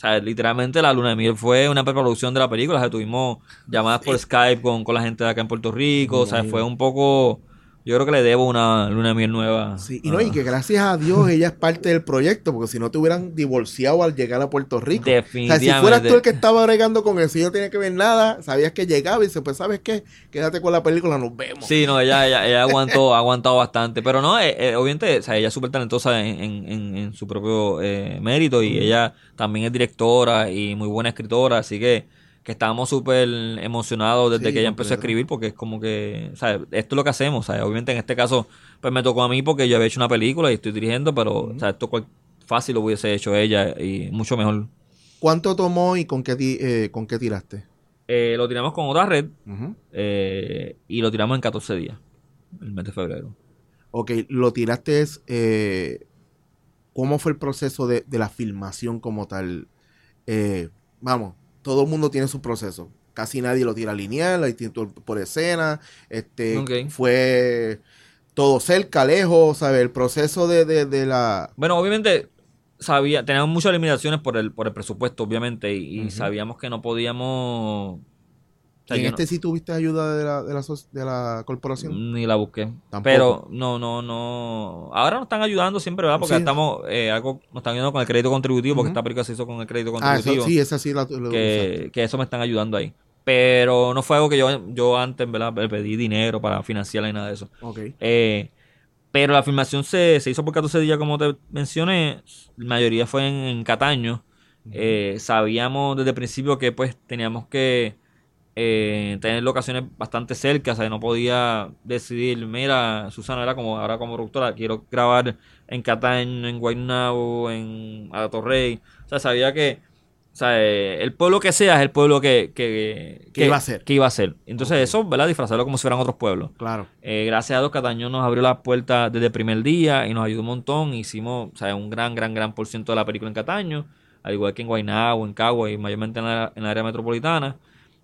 sea, literalmente la luna de miel fue una preproducción de la película. O sea, tuvimos llamadas sí. por Skype con, con la gente de acá en Puerto Rico. Sí, o sea, fue un poco... Yo creo que le debo una luna de miel nueva. Sí, y no, y que gracias a Dios ella es parte del proyecto, porque si no te hubieran divorciado al llegar a Puerto Rico. Definitivamente. O sea, si fueras tú el que estaba bregando con eso y no tenía que ver nada, sabías que llegaba y dice, pues, ¿sabes qué? Quédate con la película, nos vemos. Sí, no, ella, ella, ella aguantó, ha aguantado bastante. Pero no, eh, eh, obviamente, o sea, ella es súper talentosa en, en, en su propio eh, mérito y mm. ella también es directora y muy buena escritora, así que que estábamos súper emocionados desde sí, que ella empezó a escribir, porque es como que, ¿sabes? Esto es lo que hacemos, ¿sabes? Obviamente en este caso, pues me tocó a mí porque yo había hecho una película y estoy dirigiendo, pero, uh-huh. o sea, esto cual, fácil lo hubiese hecho ella y mucho mejor. ¿Cuánto tomó y con qué, eh, con qué tiraste? Eh, lo tiramos con otra red uh-huh. eh, y lo tiramos en catorce días, el mes de febrero. Ok, lo tiraste, eh, ¿cómo fue el proceso de, de la filmación como tal? Eh, vamos. Todo el mundo tiene su proceso. Casi nadie lo tira lineal, hay por escena. Este, okay. Fue todo cerca, lejos, ¿sabes? El proceso de, de, de la... Bueno, obviamente, sabía, teníamos muchas limitaciones por el, por el presupuesto, obviamente, y, y uh-huh. sabíamos que no podíamos... O sea, ¿y en este no, sí tuviste ayuda de la, de, la, de la corporación? Ni la busqué. Tampoco. Pero no, no, no. Ahora nos están ayudando siempre, ¿verdad? Porque sí. estamos, eh, algo, nos están ayudando con el crédito contributivo, porque uh-huh. esta película se hizo con el crédito contributivo. Ah, eso, sí, esa sí la, lo que, que eso me están ayudando ahí. Pero no fue algo que yo, yo antes, ¿verdad? Pedí dinero para financiarla y nada de eso. Okay. Eh, pero la filmación se, se hizo por catorce días, como te mencioné. La mayoría fue en, en Cataño. Uh-huh. Eh, sabíamos desde el principio que pues teníamos que Eh, tener locaciones bastante cerca, o sea, no podía decidir, mira, Susana era como ahora como productora, quiero grabar en Cataño, en Guaynabo, en Atorrey, o sea, sabía que, o sea, eh, el pueblo que sea es el pueblo que, que, que, que iba a ser, que iba a ser. Entonces okay. eso, ¿verdad? Disfrazarlo como si fueran otros pueblos. Claro. Eh, gracias a Dios, Cataño nos abrió las puertas desde el primer día y nos ayudó un montón. Hicimos, o sea, un gran, gran, gran por ciento de la película en Cataño, al igual que en Guaynabo, en Cagua y mayormente en la, en la área metropolitana.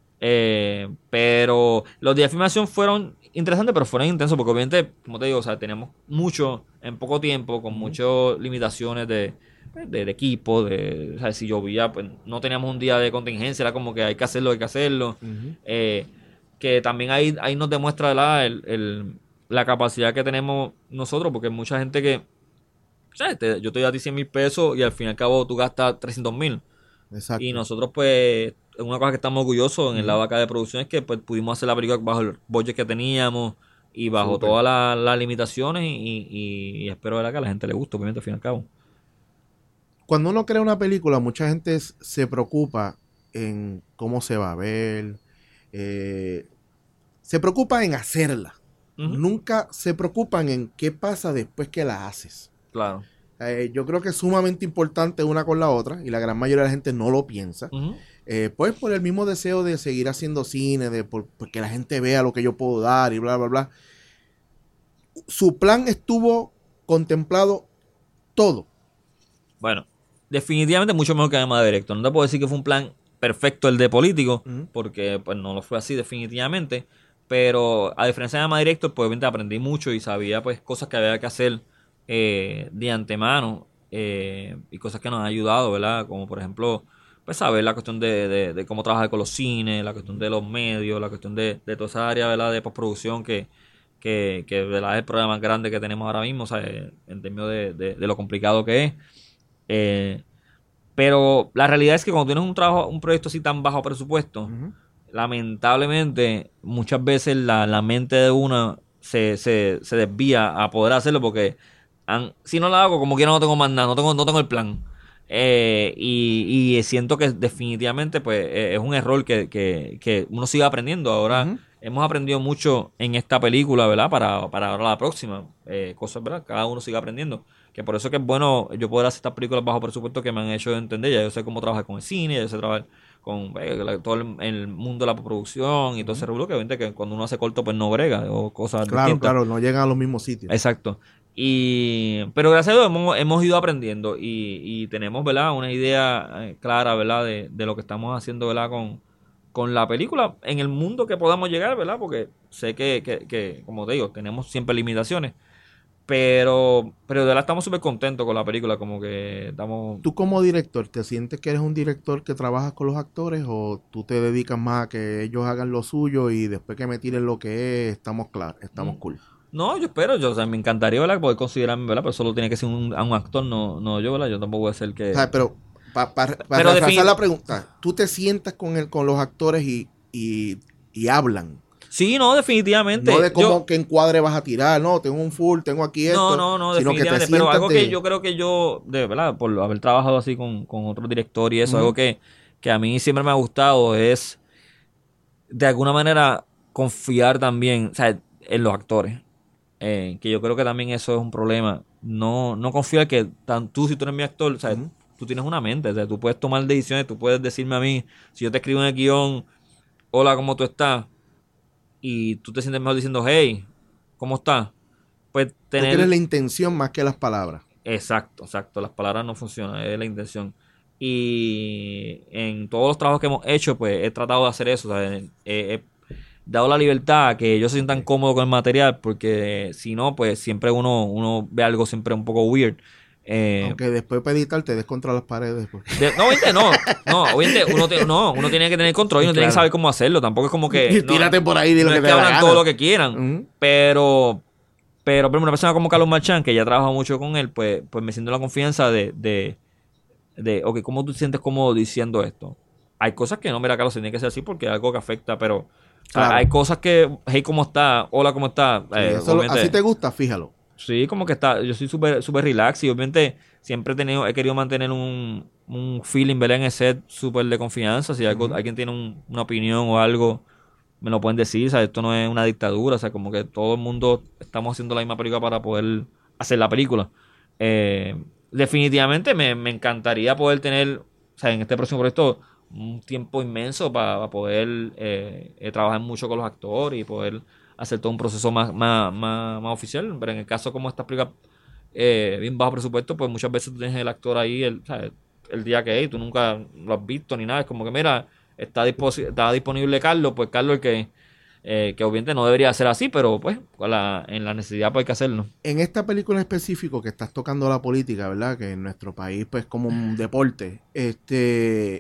Eh, pero los días de filmación fueron interesantes, pero fueron intensos porque obviamente, como te digo, o sea, teníamos mucho en poco tiempo, con uh-huh. muchas limitaciones de, de, de equipo, de, o sea, si llovía, pues no teníamos un día de contingencia, era como que hay que hacerlo, hay que hacerlo. Uh-huh. Eh, que también ahí, ahí nos demuestra la, el, el, la capacidad que tenemos nosotros, porque mucha gente que, o sea, te, yo te doy a ti cien mil pesos y al fin y al cabo tú gastas trescientos mil. Exacto. Y nosotros pues una cosa que estamos orgullosos en el lado acá de producción es que pues pudimos hacer la película bajo el budget que teníamos y bajo Super. todas las la limitaciones y, y, y espero ¿verdad? que a la gente le guste, obviamente al fin y al cabo. Cuando uno crea una película, mucha gente se preocupa en cómo se va a ver, eh, se preocupa en hacerla. Uh-huh. Nunca se preocupan en qué pasa después que la haces. Claro. Eh, yo creo que es sumamente importante una con la otra y la gran mayoría de la gente no lo piensa. Uh-huh. Eh, pues por el mismo deseo de seguir haciendo cine, de por, por que la gente vea lo que yo puedo dar y bla, bla, bla. Su plan estuvo contemplado todo. Bueno, definitivamente mucho mejor que Además de Directo. No te puedo decir que fue un plan perfecto el de político, uh-huh. porque pues no lo fue así definitivamente. Pero a diferencia de Además de Directo, pues obviamente aprendí mucho y sabía pues cosas que había que hacer eh, de antemano eh, y cosas que nos han ayudado, ¿verdad? Como por ejemplo, pues saber la cuestión de, de, de cómo trabajar con los cines, la cuestión de los medios, la cuestión de, de toda esa área, ¿verdad? De postproducción que, que, que ¿verdad? Es el problema más grande que tenemos ahora mismo, o sea, en términos de, de, de lo complicado que es. Eh, pero la realidad es que cuando tienes un trabajo, un proyecto así tan bajo presupuesto, uh-huh. lamentablemente muchas veces la, la mente de uno se, se, se desvía a poder hacerlo porque han, si no lo hago como quiera no tengo más nada, no tengo, no tengo el plan. Eh, y, y siento que definitivamente pues eh, es un error que, que, que uno sigue aprendiendo. Ahora uh-huh. hemos aprendido mucho en esta película, ¿verdad? Para, para ahora la próxima eh, cosas, ¿verdad? Cada uno sigue aprendiendo. Que por eso que es bueno yo poder hacer estas películas bajo presupuesto que me han hecho entender. Ya yo sé cómo trabajar con el cine, ya yo sé trabajar con eh, todo el, el mundo de la producción y uh-huh. todo ese rulo que obviamente que cuando uno hace corto pues no brega o cosas claro, distintas. Claro, no llegan a los mismos sitios. Exacto. Y pero gracias a Dios hemos, hemos ido aprendiendo y, y tenemos, ¿verdad? Una idea eh, clara, ¿verdad? De, de lo que estamos haciendo, ¿verdad? Con, con la película en el mundo que podamos llegar, ¿verdad? Porque sé que, que, que, como te digo, tenemos siempre limitaciones. Pero, pero de verdad estamos súper contentos con la película, como que estamos... ¿Tú como director, te sientes que eres un director que trabajas con los actores o tú te dedicas más a que ellos hagan lo suyo y después que me tiren lo que es, estamos claros, estamos Mm. cool? No, yo espero, yo, o sea, me encantaría, ¿verdad? Poder considerarme, ¿verdad? Pero solo tiene que ser un, a un actor, no, no yo, ¿verdad? Yo tampoco voy a ser que... O sea, pero para pa, pa Pero repasar defini- la pregunta, ¿tú te sientas con, el, con los actores y, y, y hablan? Sí, no, definitivamente. No de cómo, Yo- qué encuadre vas a tirar, no, tengo un full, tengo aquí esto, No, no, no, sino que te definitivamente. Pero sientas algo de... que yo creo que yo, de verdad, por haber trabajado así con, con otro director y eso, Ujú. algo que, que a mí siempre me ha gustado es, de alguna manera, confiar también, o sea, en los actores. Eh, que yo creo que también eso es un problema. No, no confiar que tan tú, si tú eres mi actor, o sea, Ujú. tú tienes una mente, o sea, tú puedes tomar decisiones, tú puedes decirme a mí, si yo te escribo en el guión, hola, ¿cómo tú estás? Y tú te sientes mejor diciendo, hey, ¿cómo estás? Pues Tú quieres tener... la intención más que las palabras. Exacto, exacto. Las palabras no funcionan, es la intención. Y en todos los trabajos que hemos hecho, pues he tratado de hacer eso. O sea, he, he dado la libertad a que ellos se sientan cómodos con el material, porque si no, pues siempre uno, uno ve algo siempre un poco weird. Eh, Aunque después para editar te des contra las paredes. Porque... de- no, obviamente no. No, obviamente uno, te- no, uno tiene que tener control y uno tiene que Claro. saber cómo hacerlo. Tampoco es como que... Y No, tírate por ahí, di lo no que es te que dé la hablan gana. todo lo que quieran, Ujú. pero... Pero, por ejemplo, una persona como Carlos Marchán, que ya he trabajado mucho con él, pues, pues me siento la confianza de, de, de, ok, ¿cómo tú te sientes cómodo diciendo esto? Hay cosas que no, mira, Carlos, tiene que ser así porque es algo que afecta, pero o sea, Claro. hay cosas que, hey, ¿cómo está? Hola, ¿cómo está? Sí, Eh, eso lo- obviamente, así te gusta, fíjalo. sí, como que está, yo soy súper súper relax y obviamente siempre he tenido, he querido mantener un, un feeling, ¿verdad? En el set súper de confianza. Si algo, Ujú. alguien tiene un- una opinión o algo, me lo pueden decir, ¿sabes? Esto no es una dictadura, o sea, como que todo el mundo estamos haciendo la misma película para poder hacer la película. Eh, definitivamente me, me encantaría poder tener, o sea, en este próximo proyecto, un tiempo inmenso para poder eh, eh, trabajar mucho con los actores y poder hacer todo un proceso más, más, más, más oficial. Pero en el caso como esta película eh, bien bajo presupuesto, pues muchas veces tú tienes el actor ahí el, ¿sabes? El día que es, tú nunca lo has visto ni nada, es como que mira, está, disposi- está disponible Carlos, pues Carlos el que, eh, que obviamente no debería ser así, pero pues con la, en la necesidad pues hay que hacerlo. En esta película en específico que estás tocando la política, ¿verdad? Que en nuestro país pues como un deporte, este,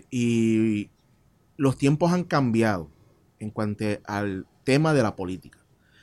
y los tiempos han cambiado en cuanto al tema de la política.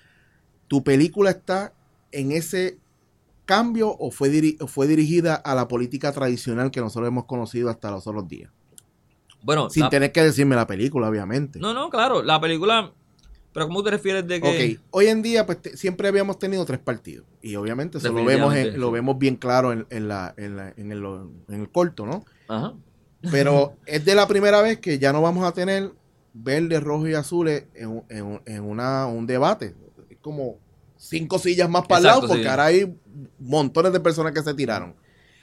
¿Tu película está en ese cambio o fue, diri- o fue dirigida a la política tradicional que nosotros hemos conocido hasta los otros días? Bueno, Sin la- tener que decirme la película, obviamente. no, no, claro, la película, pero ¿cómo te refieres de que... Ok, hoy en día pues te- siempre habíamos tenido tres partidos y obviamente eso lo vemos, en- Definitivamente, lo sí. vemos bien claro en, en la, en, la- en el, en el corto, ¿no? Ajá. Pero es de la primera vez que ya no vamos a tener verdes, rojos y azules en, en- en una, un debate. Es como cinco sillas más para el Exacto, lado porque sí. ahora hay montones de personas que se tiraron.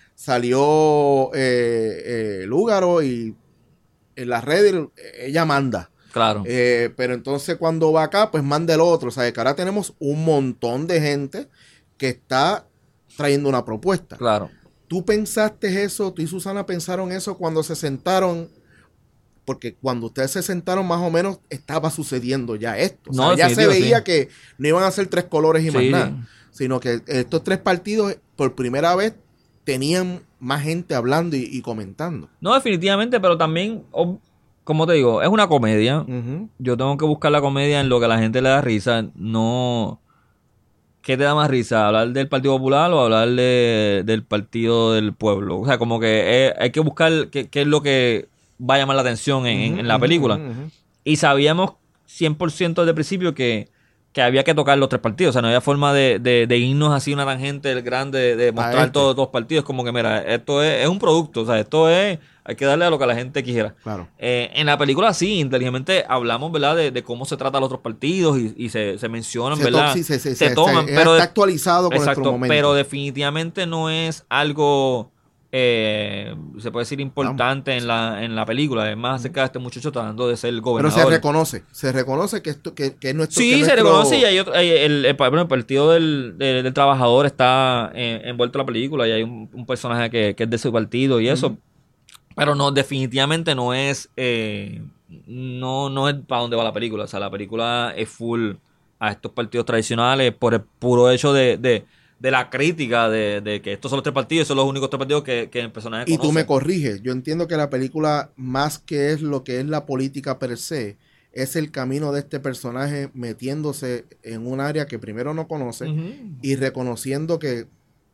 Salió eh, eh, Lúgaro y en las redes ella manda. Claro. Eh, pero entonces cuando va acá, pues manda el otro. O sea, que ahora tenemos un montón de gente que está trayendo una propuesta. Claro. ¿Tú pensaste eso? ¿Tú y Susana pensaron eso cuando se sentaron? Porque cuando ustedes se sentaron más o menos estaba sucediendo ya esto. O sea, No, ya se definitivo, veía sí. que no iban a ser tres colores y más Sí, nada. sí. Sino que estos tres partidos por primera vez tenían más gente hablando y, y comentando. No, definitivamente, pero también, ob- como te digo, es una comedia. Ujú. Yo tengo que buscar la comedia en lo que a la gente le da risa. No. ¿Qué te da más risa? ¿Hablar del Partido Popular o hablar de- del Partido del Pueblo? O sea, como que eh, hay que buscar qué, qué es lo que va a llamar la atención en, en- en la Ujú, película. ujú, ujú. Y sabíamos cien por ciento desde el principio que, que había que tocar los tres partidos. O sea, no había forma de, de, de irnos así una tangente grande, de, de mostrar este. todos los partidos. Como que, mira, esto es, es un producto. O sea, esto es... Hay que darle a lo que la gente quiera. Claro. Eh, en la película sí, inteligentemente hablamos, ¿verdad? De, de cómo se trata a los otros partidos y, y se, se mencionan, Se, ¿verdad? to- sí, se, se- se se- toman, se- pero... está de- actualizado con nuestro exacto, momento. pero definitivamente no es algo... eh, se puede decir importante en la, en la película. Es más acerca de este muchacho tratando de ser el Pero gobernador. se reconoce, se reconoce que esto que, que es nuestro. que Sí, es se nuestro- reconoce y hay otro, hay el, el- bueno, el partido del, del, del trabajador está eh, envuelto en la película y hay un, un personaje que, que es de su partido y eso. Ujú. Pero no, definitivamente no es eh, no, no es para dónde va la película. O sea, la película es full a estos partidos tradicionales por el puro hecho de, de, de la crítica de, de que estos son los tres partidos, son los únicos tres partidos que, que el personaje Y conoce. tú me corriges, yo entiendo que la película, más que es lo que es la política per se, es el camino de este personaje metiéndose en un área que primero no conoce uh-huh. y reconociendo que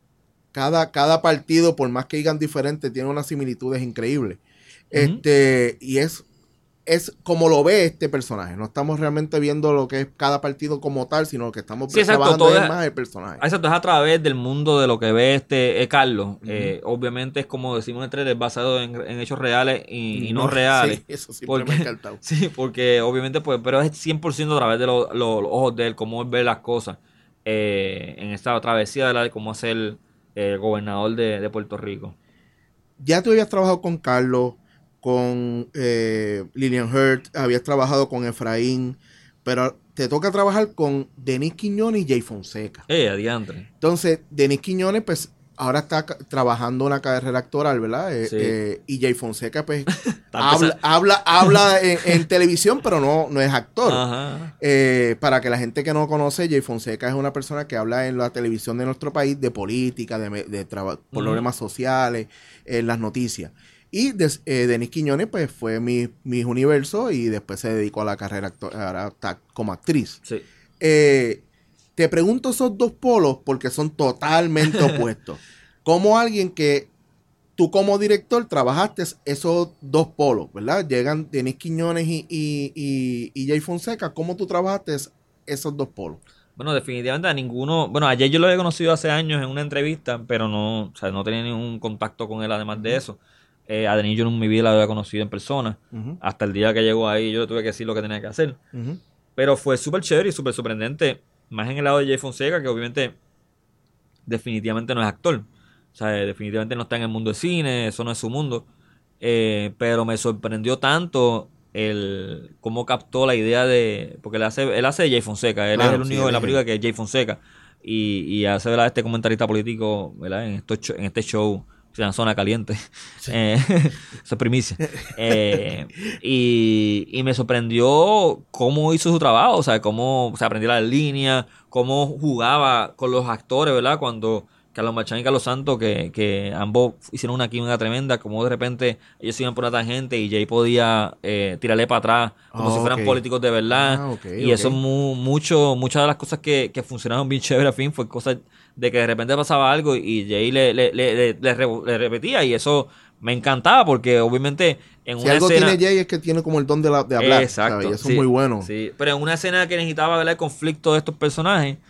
cada, cada partido, por más que digan diferente, tiene unas similitudes increíbles. Uh-huh. Este, y es, es como lo ve este personaje. No estamos realmente viendo lo que es cada partido como tal, sino lo que estamos sí, trabajando exacto, es es más el personaje. Exacto, es a través del mundo de lo que ve este eh, Carlos. Uh-huh. Eh, obviamente es como decimos en el trailer, basado en, en hechos reales y, y no, no reales. Sí, eso siempre porque, me ha encantado. Sí, porque obviamente, pues, pero es cien por ciento a través de lo, lo, los ojos de él, cómo él ve las cosas. Eh, en esta travesía de la de cómo es el eh, gobernador de, de Puerto Rico. Ya tú habías trabajado con Carlos, con eh, Lillian Hurt, habías trabajado con Efraín, pero te toca trabajar con Denis Quiñones y Jay Fonseca. Eh, adiantre. Entonces, Denis Quiñones, pues, ahora está trabajando una carrera actoral, ¿verdad? Eh, Sí. eh, y Jay Fonseca, pues, habla, habla, habla en, en televisión, pero no, no es actor. Ajá. Eh, para que la gente que no conoce, Jay Fonseca es una persona que habla en la televisión de nuestro país de política, de, de traba- problemas uh-huh. sociales, en las noticias. Y des, eh, Denis Quiñones, pues, fue mi, mi universo y después se dedicó a la carrera actor, ahora está como actriz. Sí. Eh, te pregunto esos dos polos porque son totalmente opuestos. Como alguien que tú como director trabajaste esos dos polos, ¿verdad? Llegan Denis Quiñones y, y, y, y Jay Fonseca. ¿Cómo tú trabajaste esos dos polos? Bueno, definitivamente a ninguno... Bueno, ayer yo lo había conocido hace años en una entrevista, pero no, o sea, no tenía ningún contacto con él además de eso. Eh, a Denis yo en mi vida la había conocido en persona. Uh-huh. Hasta el día que llegó ahí yo tuve que decir lo que tenía que hacer. Uh-huh. Pero fue súper chévere y súper sorprendente. Más en el lado de Jay Fonseca, que obviamente definitivamente no es actor. O sea, definitivamente no está en el mundo del cine, eso no es su mundo. Eh, pero me sorprendió tanto el cómo captó la idea de... Porque él hace, él hace de Jay Fonseca, él claro, es el único sí, en la película que es Jay Fonseca. Y, y hace, ¿verdad?, este comentarista político, ¿verdad?, en, esto, en este show, se llama Zona Caliente. Sí. Eh, eso es primicia. Eh, y, y me sorprendió cómo hizo su trabajo, o sea, cómo se aprendió la línea, cómo jugaba con los actores, ¿verdad? Cuando Carlos Marchán y Carlos Santos, que, que ambos hicieron una química tremenda, como de repente ellos iban por una tangente y Jay podía eh, tirarle para atrás, como oh, si fueran okay. políticos de verdad. Ah, okay, y okay. eso, mu, mucho, muchas de las cosas que, que funcionaron bien chévere al fin fue cosas de que de repente pasaba algo y Jay le, le, le, le, le, le repetía, y eso me encantaba porque obviamente en si una algo escena... tiene Jay es que tiene como el don de, la, de hablar. Exacto. ¿sabes? Y eso sí, es muy bueno. Sí, pero en una escena que necesitaba ver el conflicto de estos personajes,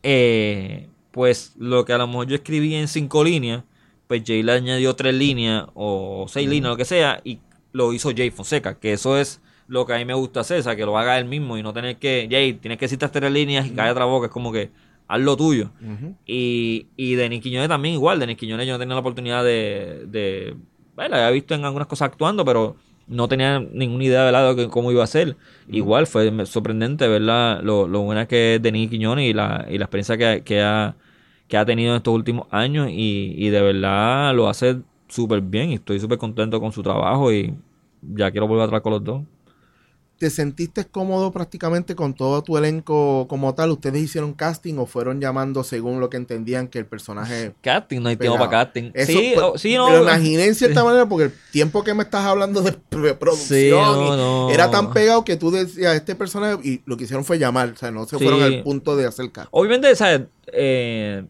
eh, pues lo que a lo mejor yo escribí en cinco líneas, pues Jay le añadió tres líneas o seis mm. líneas, lo que sea, y lo hizo Jay Fonseca, que eso es lo que a mí me gusta hacer, o sea, que lo haga él mismo y no tener que, Jay, tienes que citar tres líneas y mm. caer otra boca, es como que haz lo tuyo. Uh-huh. Y, y Denis Quiñones también igual. Denis Quiñones yo no tenía la oportunidad de... de bueno, la había visto en algunas cosas actuando, pero no tenía ninguna idea, ¿verdad?, de cómo iba a ser. Uh-huh. Igual fue sorprendente, ¿verdad?, lo, lo buena que es Denis Quiñones y la, y la experiencia que, que, ha, que ha tenido en estos últimos años. Y, y de verdad lo hace súper bien. Y estoy súper contento con su trabajo y ya quiero volver atrás con los dos. ¿Te sentiste cómodo prácticamente con todo tu elenco como tal? ¿Ustedes hicieron casting o fueron llamando según lo que entendían que el personaje... Casting, no hay tiempo para casting. Eso, sí, pues, oh, sí, no. Lo imaginé en cierta sí. manera porque el tiempo que me estás hablando de producción sí, no, no. era tan pegado que tú decías, este personaje, y lo que hicieron fue llamar, o sea, no se sí. fueron al punto de hacer casting. Obviamente, ¿sabes? Eh,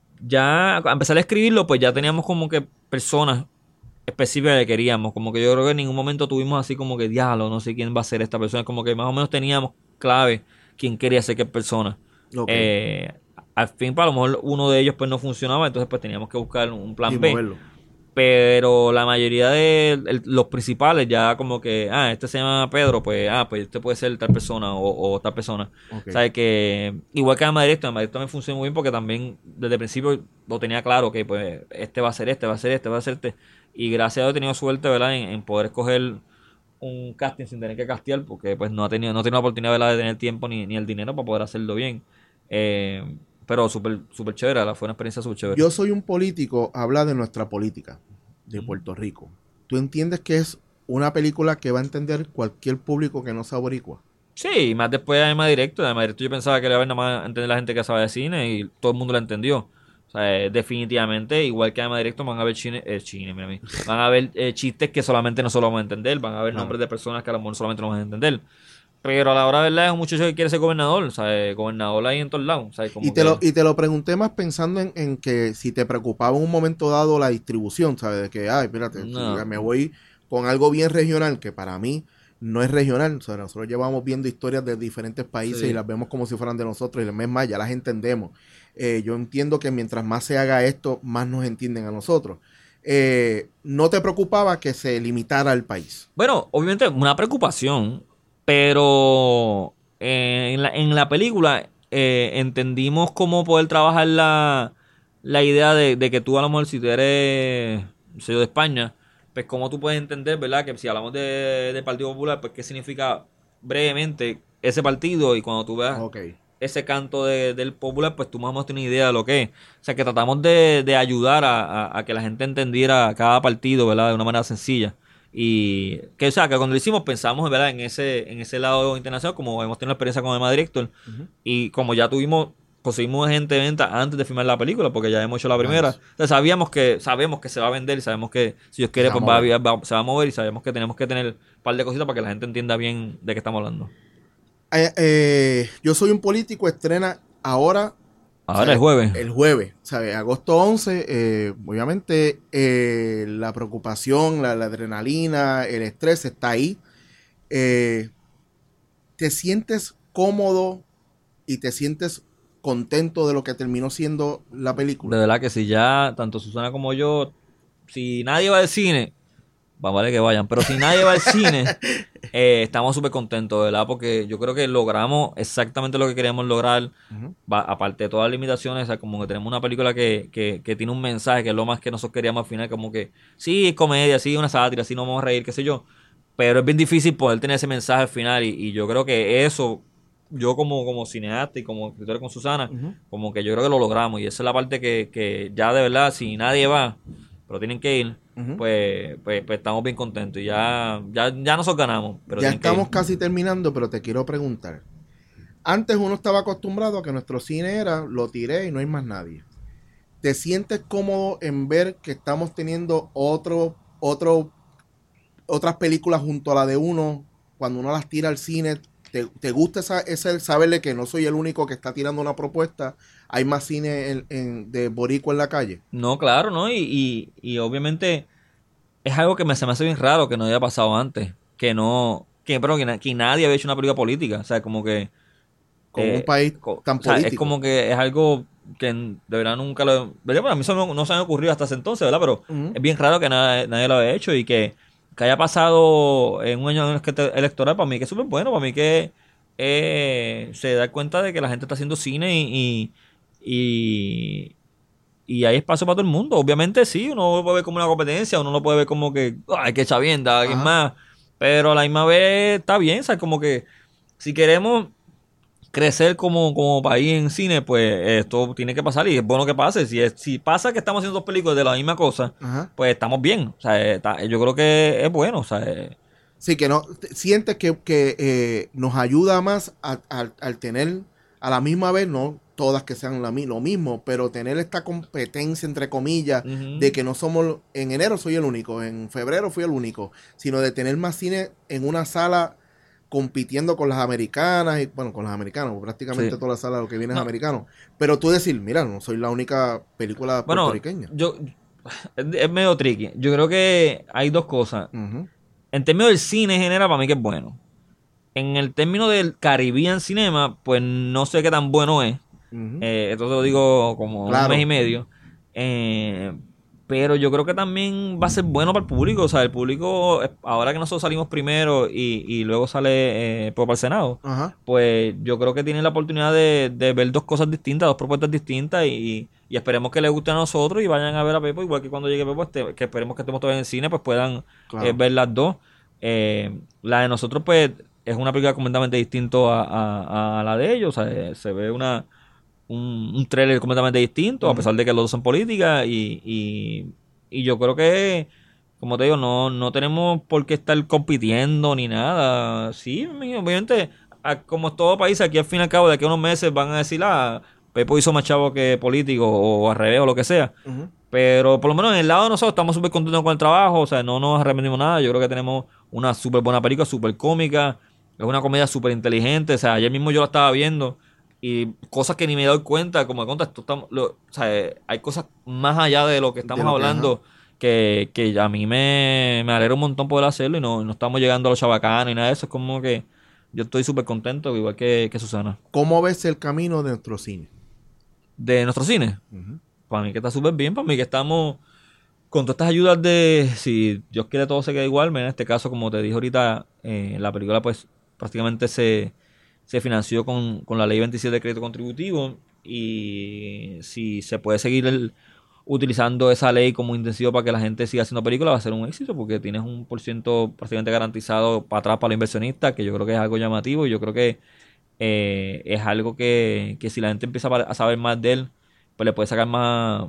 ya a empezar a escribirlo, pues ya teníamos como que personas específica que queríamos, como que yo creo que en ningún momento tuvimos así como que diálogo, no sé quién va a ser esta persona, como que más o menos teníamos clave quién quería ser qué persona. Okay. Eh, al fin, para lo mejor uno de ellos pues no funcionaba, entonces pues teníamos que buscar un plan B. Moverlo. Pero la mayoría de el, los principales ya como que, ah, este se llama Pedro, pues, ah, pues este puede ser tal persona o, o tal persona. Okay. O sea, que igual que Ama Directo, Ama Directo me funcionó muy bien porque también desde el principio lo tenía claro que pues este va a ser este, va a ser este, va a ser este. Y gracias a Dios he tenido suerte, ¿verdad?, en, en poder escoger un casting sin tener que castear, porque pues no ha tenido, no he tenido la oportunidad, ¿verdad?, de tener tiempo ni, ni el dinero para poder hacerlo bien. Eh, pero súper súper chévere, fue una experiencia súper chévere. Yo soy un político, habla de nuestra política de Puerto Rico. ¿Tú entiendes que es una película que va a entender cualquier público que no sea boricua? Sí, más después de Ama Directo, de Ama Directo yo pensaba que le iba a nada más entender la gente que sabe de cine y todo el mundo la entendió. O sea, eh, definitivamente, igual que Ama Directo, van a haber chine, eh, chine, mira a mí, van a haber eh, chistes que solamente nosotros vamos a entender, van a haber Claro. nombres de personas que a lo mejor solamente no vamos a entender. Pero a la hora de verdad es un muchacho que quiere ser gobernador, ¿sabes? Gobernador ahí en todos lados, ¿sabes? Como Y te, que... lo, y te lo pregunté más pensando en, en que si te preocupaba en un momento dado la distribución, ¿sabes? De que, ay, espérate, No. me voy con algo bien regional, que para mí no es regional. O sea, nosotros llevamos viendo historias de diferentes países Sí. y las vemos como si fueran de nosotros y el mes más ya las entendemos. Eh, yo entiendo que mientras más se haga esto, más nos entienden a nosotros. Eh, ¿No te preocupaba que se limitara el país? Bueno, obviamente una preocupación, pero eh, en la, en la película eh, entendimos cómo poder trabajar la, la idea de, de que tú a lo mejor si tú eres, no sé yo, de España, pues cómo tú puedes entender, ¿verdad? Que si hablamos de, del Partido Popular, pues qué significa brevemente ese partido y cuando tú veas Ok. ese canto de, del Popular, pues tú más o menos tienes idea de lo que es. O sea, que tratamos de, de ayudar a, a, a que la gente entendiera cada partido, ¿verdad? De una manera sencilla. Y que, o sea, que cuando lo hicimos pensamos, ¿verdad? En ese, en ese lado internacional, como hemos tenido experiencia con Emma Director, Uh-huh. y como ya tuvimos, conseguimos gente de venta antes de filmar la película, porque ya hemos hecho la primera. Nice. Entonces sabíamos que, sabemos que se va a vender y sabemos que si Dios quiere, Se va pues a va a, mover. va- se va a mover y sabemos que tenemos que tener un par de cositas para que la gente entienda bien de qué estamos hablando. Eh, eh, Yo soy un político, estrena ahora. Ahora ¿Sabes? el jueves. El jueves, ¿sabes? Agosto once, eh, obviamente eh, la preocupación, la, la adrenalina, el estrés está ahí. Eh, ¿Te sientes cómodo y te sientes contento de lo que terminó siendo la De película? verdad que si ya, tanto Susana como yo, si nadie va al cine, va vale que vayan, pero si nadie va al cine, eh, estamos súper contentos, de ¿verdad? Porque yo creo que logramos exactamente lo que queríamos lograr, Uh-huh. va- aparte de todas las limitaciones, o sea, como que tenemos una película que, que, que tiene un mensaje, que es lo más que nosotros queríamos al final, como que sí, es comedia, sí, una sátira, sí, nos vamos a reír, qué sé yo, pero es bien difícil poder tener ese mensaje al final y, y yo creo que eso, yo como, como cineasta y como escritor con Susana, Uh-huh. como que yo creo que lo logramos y esa es la parte que, que ya de verdad, si nadie va, pero tienen que ir, Uh-huh. pues, pues, pues estamos bien contentos y ya, ya, ya nosotros ganamos, pero Ya tienen que estamos ir. casi terminando, pero te quiero preguntar. Antes uno estaba acostumbrado a que nuestro cine era, lo tiré y no hay más nadie. ¿Te sientes cómodo en ver que estamos teniendo otro, otro, otras películas junto a la de uno, cuando uno las tira al cine? ¿Te, te gusta esa, ese saberle que no soy el único que está tirando una propuesta? ¿Hay más cine en, en- de boricua en la calle? No, claro, ¿no? Y, y, y obviamente es algo que me, se me hace bien raro que no haya pasado antes, que no, que, pero que, na- que nadie había hecho una película política, o sea, como que, Con un eh, país co- tan o sea, es político. como que es algo que n- de verdad nunca lo, ¿verdad? Bueno, a mí eso no, no se me ha ocurrido hasta ese entonces, ¿verdad? Pero Ujú. es bien raro que nadie, nadie lo haya hecho y que, que haya pasado en un año electoral, para mí que es súper bueno, para mí que eh, se da cuenta de que la gente está haciendo cine y, y, y hay espacio para todo el mundo. Obviamente sí, uno lo puede ver como una competencia, uno lo puede ver como que, ay, que chavienda, alguien Ajá. más. Pero a la misma vez está bien, o sea, como que si queremos crecer como, como país en cine, pues esto tiene que pasar y es bueno que pase. Si, es, si pasa que estamos haciendo dos películas de la misma cosa, Ajá. pues estamos bien. O sea, está- yo creo que es bueno. O sea, eh, Sí, que no te- sientes que, que, eh, nos ayuda más a- a- al tener a la misma vez, no todas que sean la, mi- lo mismo, pero tener esta competencia entre comillas ujú. de que no somos, en enero soy el único, en febrero fui el único, sino de tener más cine en una sala compitiendo con las americanas, y bueno, con las americanas, porque prácticamente Sí. toda la sala lo que viene es No. americano, pero tú decir, mira, no soy la única película Bueno, puertorriqueña. yo es, es medio tricky. Yo creo que hay dos cosas. Ujú. En términos del cine en general, para mí que es bueno. En el término del Caribbean Cinema, pues no sé qué tan bueno es. Ujú. Eh, esto te lo digo como Claro. un mes y medio. Eh, pero yo creo que también va a ser bueno para el público. O sea, el público, eh, ahora que nosotros salimos primero y, y luego sale eh, pues, para el Senado, Ajá. pues yo creo que tienen la oportunidad de, de ver dos cosas distintas, dos propuestas distintas y, y esperemos que les guste a nosotros y vayan a ver a Pepo, igual que cuando llegue Pepo, este, que esperemos que estemos todavía en el cine, pues puedan Claro. eh, ver las dos. Eh, la de nosotros, pues, es una película completamente distinto a, a- a la de ellos. O sea, eh, se ve una un, un trailer completamente distinto, a Ujú. pesar de que los dos son políticas y, y, y yo creo que, como te digo, no, no tenemos por qué estar compitiendo ni nada. Sí, mi- obviamente, a- como es todo país, aquí al fin y al cabo de aquí a unos meses van a decir, ah, Pepo hizo más chavo que político o al revés o lo que sea. Uh-huh. Pero por lo menos en el lado de nosotros estamos súper contentos con el trabajo. O sea, no nos arrepentimos nada. Yo creo que tenemos una súper buena película, súper cómica. Es una comedia súper inteligente. O sea, ayer mismo yo la estaba viendo. Y cosas que ni me doy cuenta. Como de cuenta, esto estamos, lo, o sea, hay cosas más allá de lo que estamos lo hablando. Que, que, que a mí me, me alegra un montón poder hacerlo. Y no, no estamos llegando a los chabacanos y nada de eso. Es como que yo estoy súper contento, igual que, que Susana. ¿Cómo ves el camino de nuestro cine? ¿De nuestro cine? Uh-huh. Para mí que está súper bien, para mí que estamos con todas estas ayudas de, si Dios quiere todo se queda igual, en este caso como te dije ahorita, eh, la película pues prácticamente se, se financió con, con la ley veintisiete de crédito contributivo y si se puede seguir el, utilizando esa ley como incentivo para que la gente siga haciendo películas va a ser un éxito porque tienes un por ciento prácticamente garantizado para atrás para los inversionistas, que yo creo que es algo llamativo y yo creo que eh, es algo que, que si la gente empieza a saber más de él, pues le puede sacar más,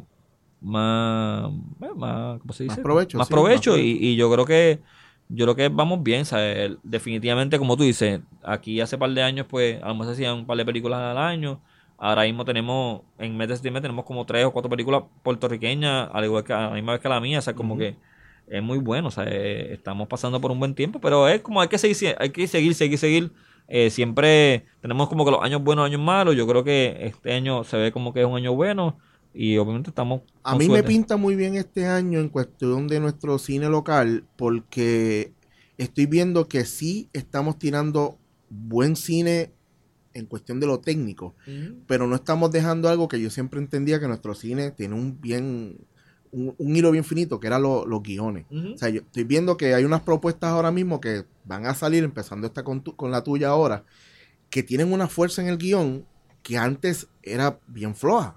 más, más ¿cómo se dice? Más provecho. Más sí, provecho más y, y yo creo que yo creo que vamos bien, ¿sabes? Definitivamente, como tú dices, aquí hace par de años, pues, a lo mejor se hacían un par de películas al año. Ahora mismo tenemos, en mes de septiembre tenemos como tres o cuatro películas puertorriqueñas, al igual que a la misma vez que la mía, o sea, como uh-huh. que es muy bueno, o sea, eh, estamos pasando por un buen tiempo, pero es como hay que seguir, hay que seguir, seguir, seguir. Eh, siempre tenemos como que los años buenos, años malos. Yo creo que este año se ve como que es un año bueno y obviamente estamos a mí suerte. Me pinta muy bien este año en cuestión de nuestro cine local porque estoy viendo que sí estamos tirando buen cine en cuestión de lo técnico, uh-huh. pero no estamos dejando algo que yo siempre entendía que nuestro cine tiene un bien un, un hilo bien finito, que era lo, los guiones. Uh-huh. O sea, yo estoy viendo que hay unas propuestas ahora mismo que van a salir, empezando esta con, tu, con la tuya ahora, que tienen una fuerza en el guión que antes era bien floja.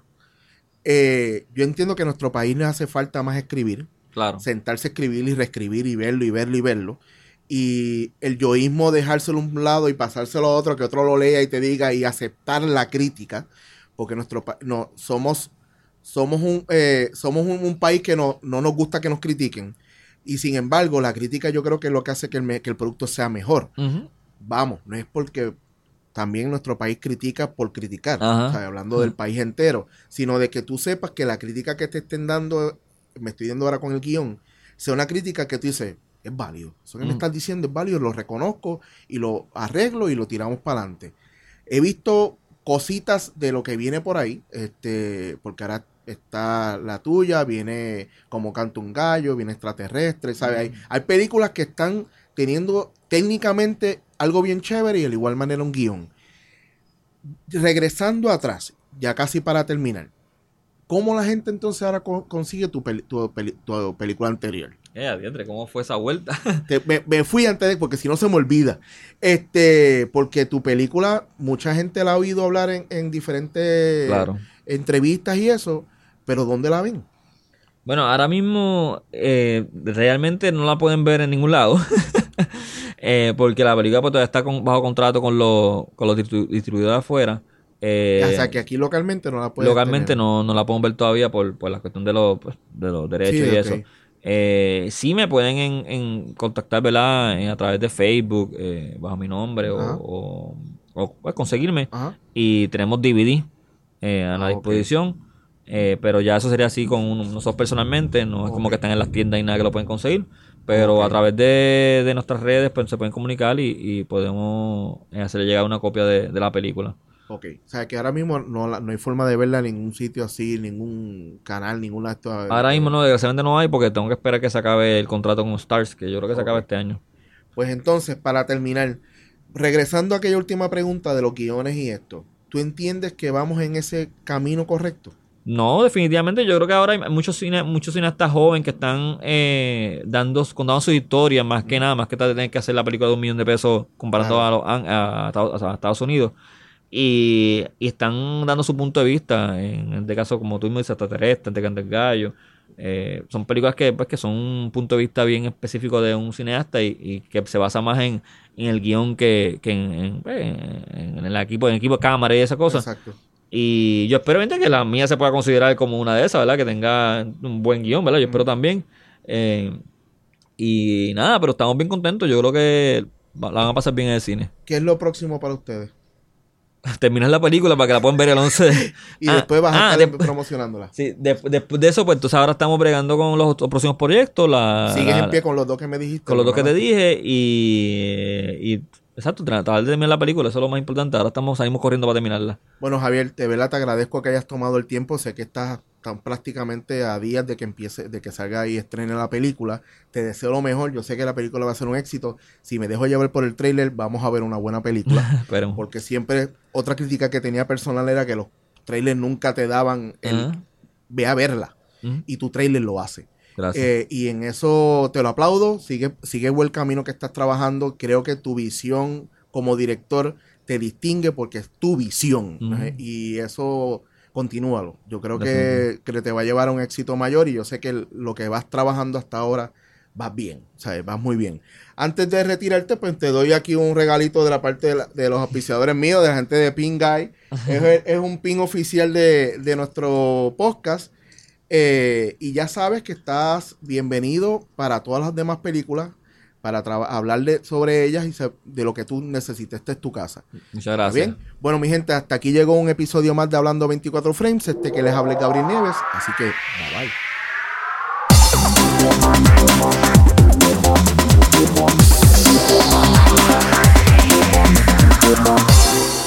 Eh, yo entiendo que a nuestro país le hace falta más escribir, claro. sentarse a escribir y reescribir y verlo y verlo y verlo. Y el yoísmo dejárselo a un lado y pasárselo a otro, que otro lo lea y te diga y aceptar la crítica, porque nuestro pa- no somos somos un eh, somos un, un país que no, no nos gusta que nos critiquen y sin embargo la crítica yo creo que es lo que hace que el, me- que el producto sea mejor. Uh-huh. Vamos, no es porque también nuestro país critica por criticar, uh-huh. o sea, hablando uh-huh. del país entero, sino de que tú sepas que la crítica que te estén dando, me estoy dando ahora con el guión, sea una crítica que tú dices es válido. Eso que mm. me estás diciendo es válido, lo reconozco y lo arreglo y lo tiramos para adelante. He visto cositas de lo que viene por ahí, este, porque ahora está la tuya, viene Como Canta un Gallo, viene Extraterrestre, ¿sabes? Mm. Hay, hay películas que están teniendo técnicamente algo bien chévere y de igual manera un guión. Regresando atrás, ya casi para terminar, ¿cómo la gente entonces ahora co- consigue tu, peli- tu, peli- tu película anterior? Eh, adiantre, ¿cómo fue esa vuelta? Te, me, me fui antes de, porque si no se me olvida. Este, porque tu película, mucha gente la ha oído hablar en, en diferentes claro. entrevistas y eso, pero ¿dónde la ven? Bueno, ahora mismo eh, realmente no la pueden ver en ningún lado. eh, porque la película pues, todavía está con, bajo contrato con los, con los distribu- distribuidores afuera. Eh, o sea, que aquí localmente no la pueden Localmente no, no la pueden ver todavía por, por la cuestión de los, pues, de los derechos sí, y okay. eso. Eh, sí me pueden en, en contactar, ¿verdad? En, a través de Facebook, eh, bajo mi nombre, o, o, o pues, conseguirme. Ajá. Y tenemos D V D eh, a la ah, disposición. Okay. Eh, pero ya eso sería así con uno, nosotros personalmente. No es okay. como que están en las tiendas y nada que lo pueden conseguir. Pero okay. a través de, de nuestras redes pues, se pueden comunicar y, y podemos hacerle llegar una copia de, de la película. Ok, o sea que ahora mismo no, no hay forma de verla en ningún sitio así, ningún canal, ninguna... Esto, ahora mismo no, desgraciadamente no hay porque tengo que esperar que se acabe el contrato con Stars, que yo creo que se okay. acaba este año. Pues entonces, para terminar, regresando a aquella última pregunta de los guiones y esto, ¿tú entiendes que vamos en ese camino correcto? No, definitivamente yo creo que ahora hay muchos cine, muchos cineastas jóvenes que están eh, dando, contando sus historias, más que nada, más que tener que hacer la película de un millón de pesos comparando claro. a, los, a, a, a Estados Unidos. Y, y están dando su punto de vista, en este caso, como tú mismo dices, Extraterrestre, Te Canta el Gallo. Eh, son películas que, pues, que son un punto de vista bien específico de un cineasta y, y que se basa más en, en el guión que, que en, en, en, en el equipo, en el equipo de cámara y esa cosa. Exacto. Y yo espero que la mía se pueda considerar como una de esas, ¿verdad? Que tenga un buen guión, ¿verdad? Yo mm. espero también. Eh, y nada, pero estamos bien contentos. Yo creo que la van a pasar bien en el cine. ¿Qué es lo próximo para ustedes? terminar la película para que la puedan ver el once de... y ah, después vas a ah, estar de... promocionándola. Sí, de, después de eso, pues entonces ahora estamos bregando con los, los próximos proyectos. La, Sigues la, en pie con los dos que me dijiste. Con los dos que te dije y... y exacto, tratar de terminar la película, eso es lo más importante. Ahora estamos salimos corriendo para terminarla. Bueno, Javier, de verdad te agradezco que hayas tomado el tiempo. Sé que estás tan prácticamente a días de que empiece, de que salga y estrene la película. Te deseo lo mejor. Yo sé que la película va a ser un éxito. Si me dejo llevar por el tráiler, vamos a ver una buena película. Porque siempre otra crítica que tenía personal era que los trailers nunca te daban el uh-huh. ve a verla. Uh-huh. Y tu trailer lo hace. Gracias. Eh, y en eso te lo aplaudo. Sigue, sigue buen camino que estás trabajando. Creo que tu visión como director te distingue porque es tu visión. Uh-huh. ¿eh? Y eso, continúalo. Yo creo que, que te va a llevar a un éxito mayor y yo sé que lo que vas trabajando hasta ahora vas bien. O sea, vas muy bien. Antes de retirarte, pues te doy aquí un regalito de la parte de, la, de los auspiciadores míos, de la gente de Pin Guy. es, es un pin oficial de, de nuestro podcast. Eh, y ya sabes que estás bienvenido para todas las demás películas, para hablar de, sobre ellas y se, de lo que tú necesites. Esta es tu casa. Muchas gracias. ¿Bien? Bueno, mi gente, hasta aquí llegó un episodio más de Hablando veinticuatro Frames. Este que les hable Gabriel Nieves. Así que, bye bye.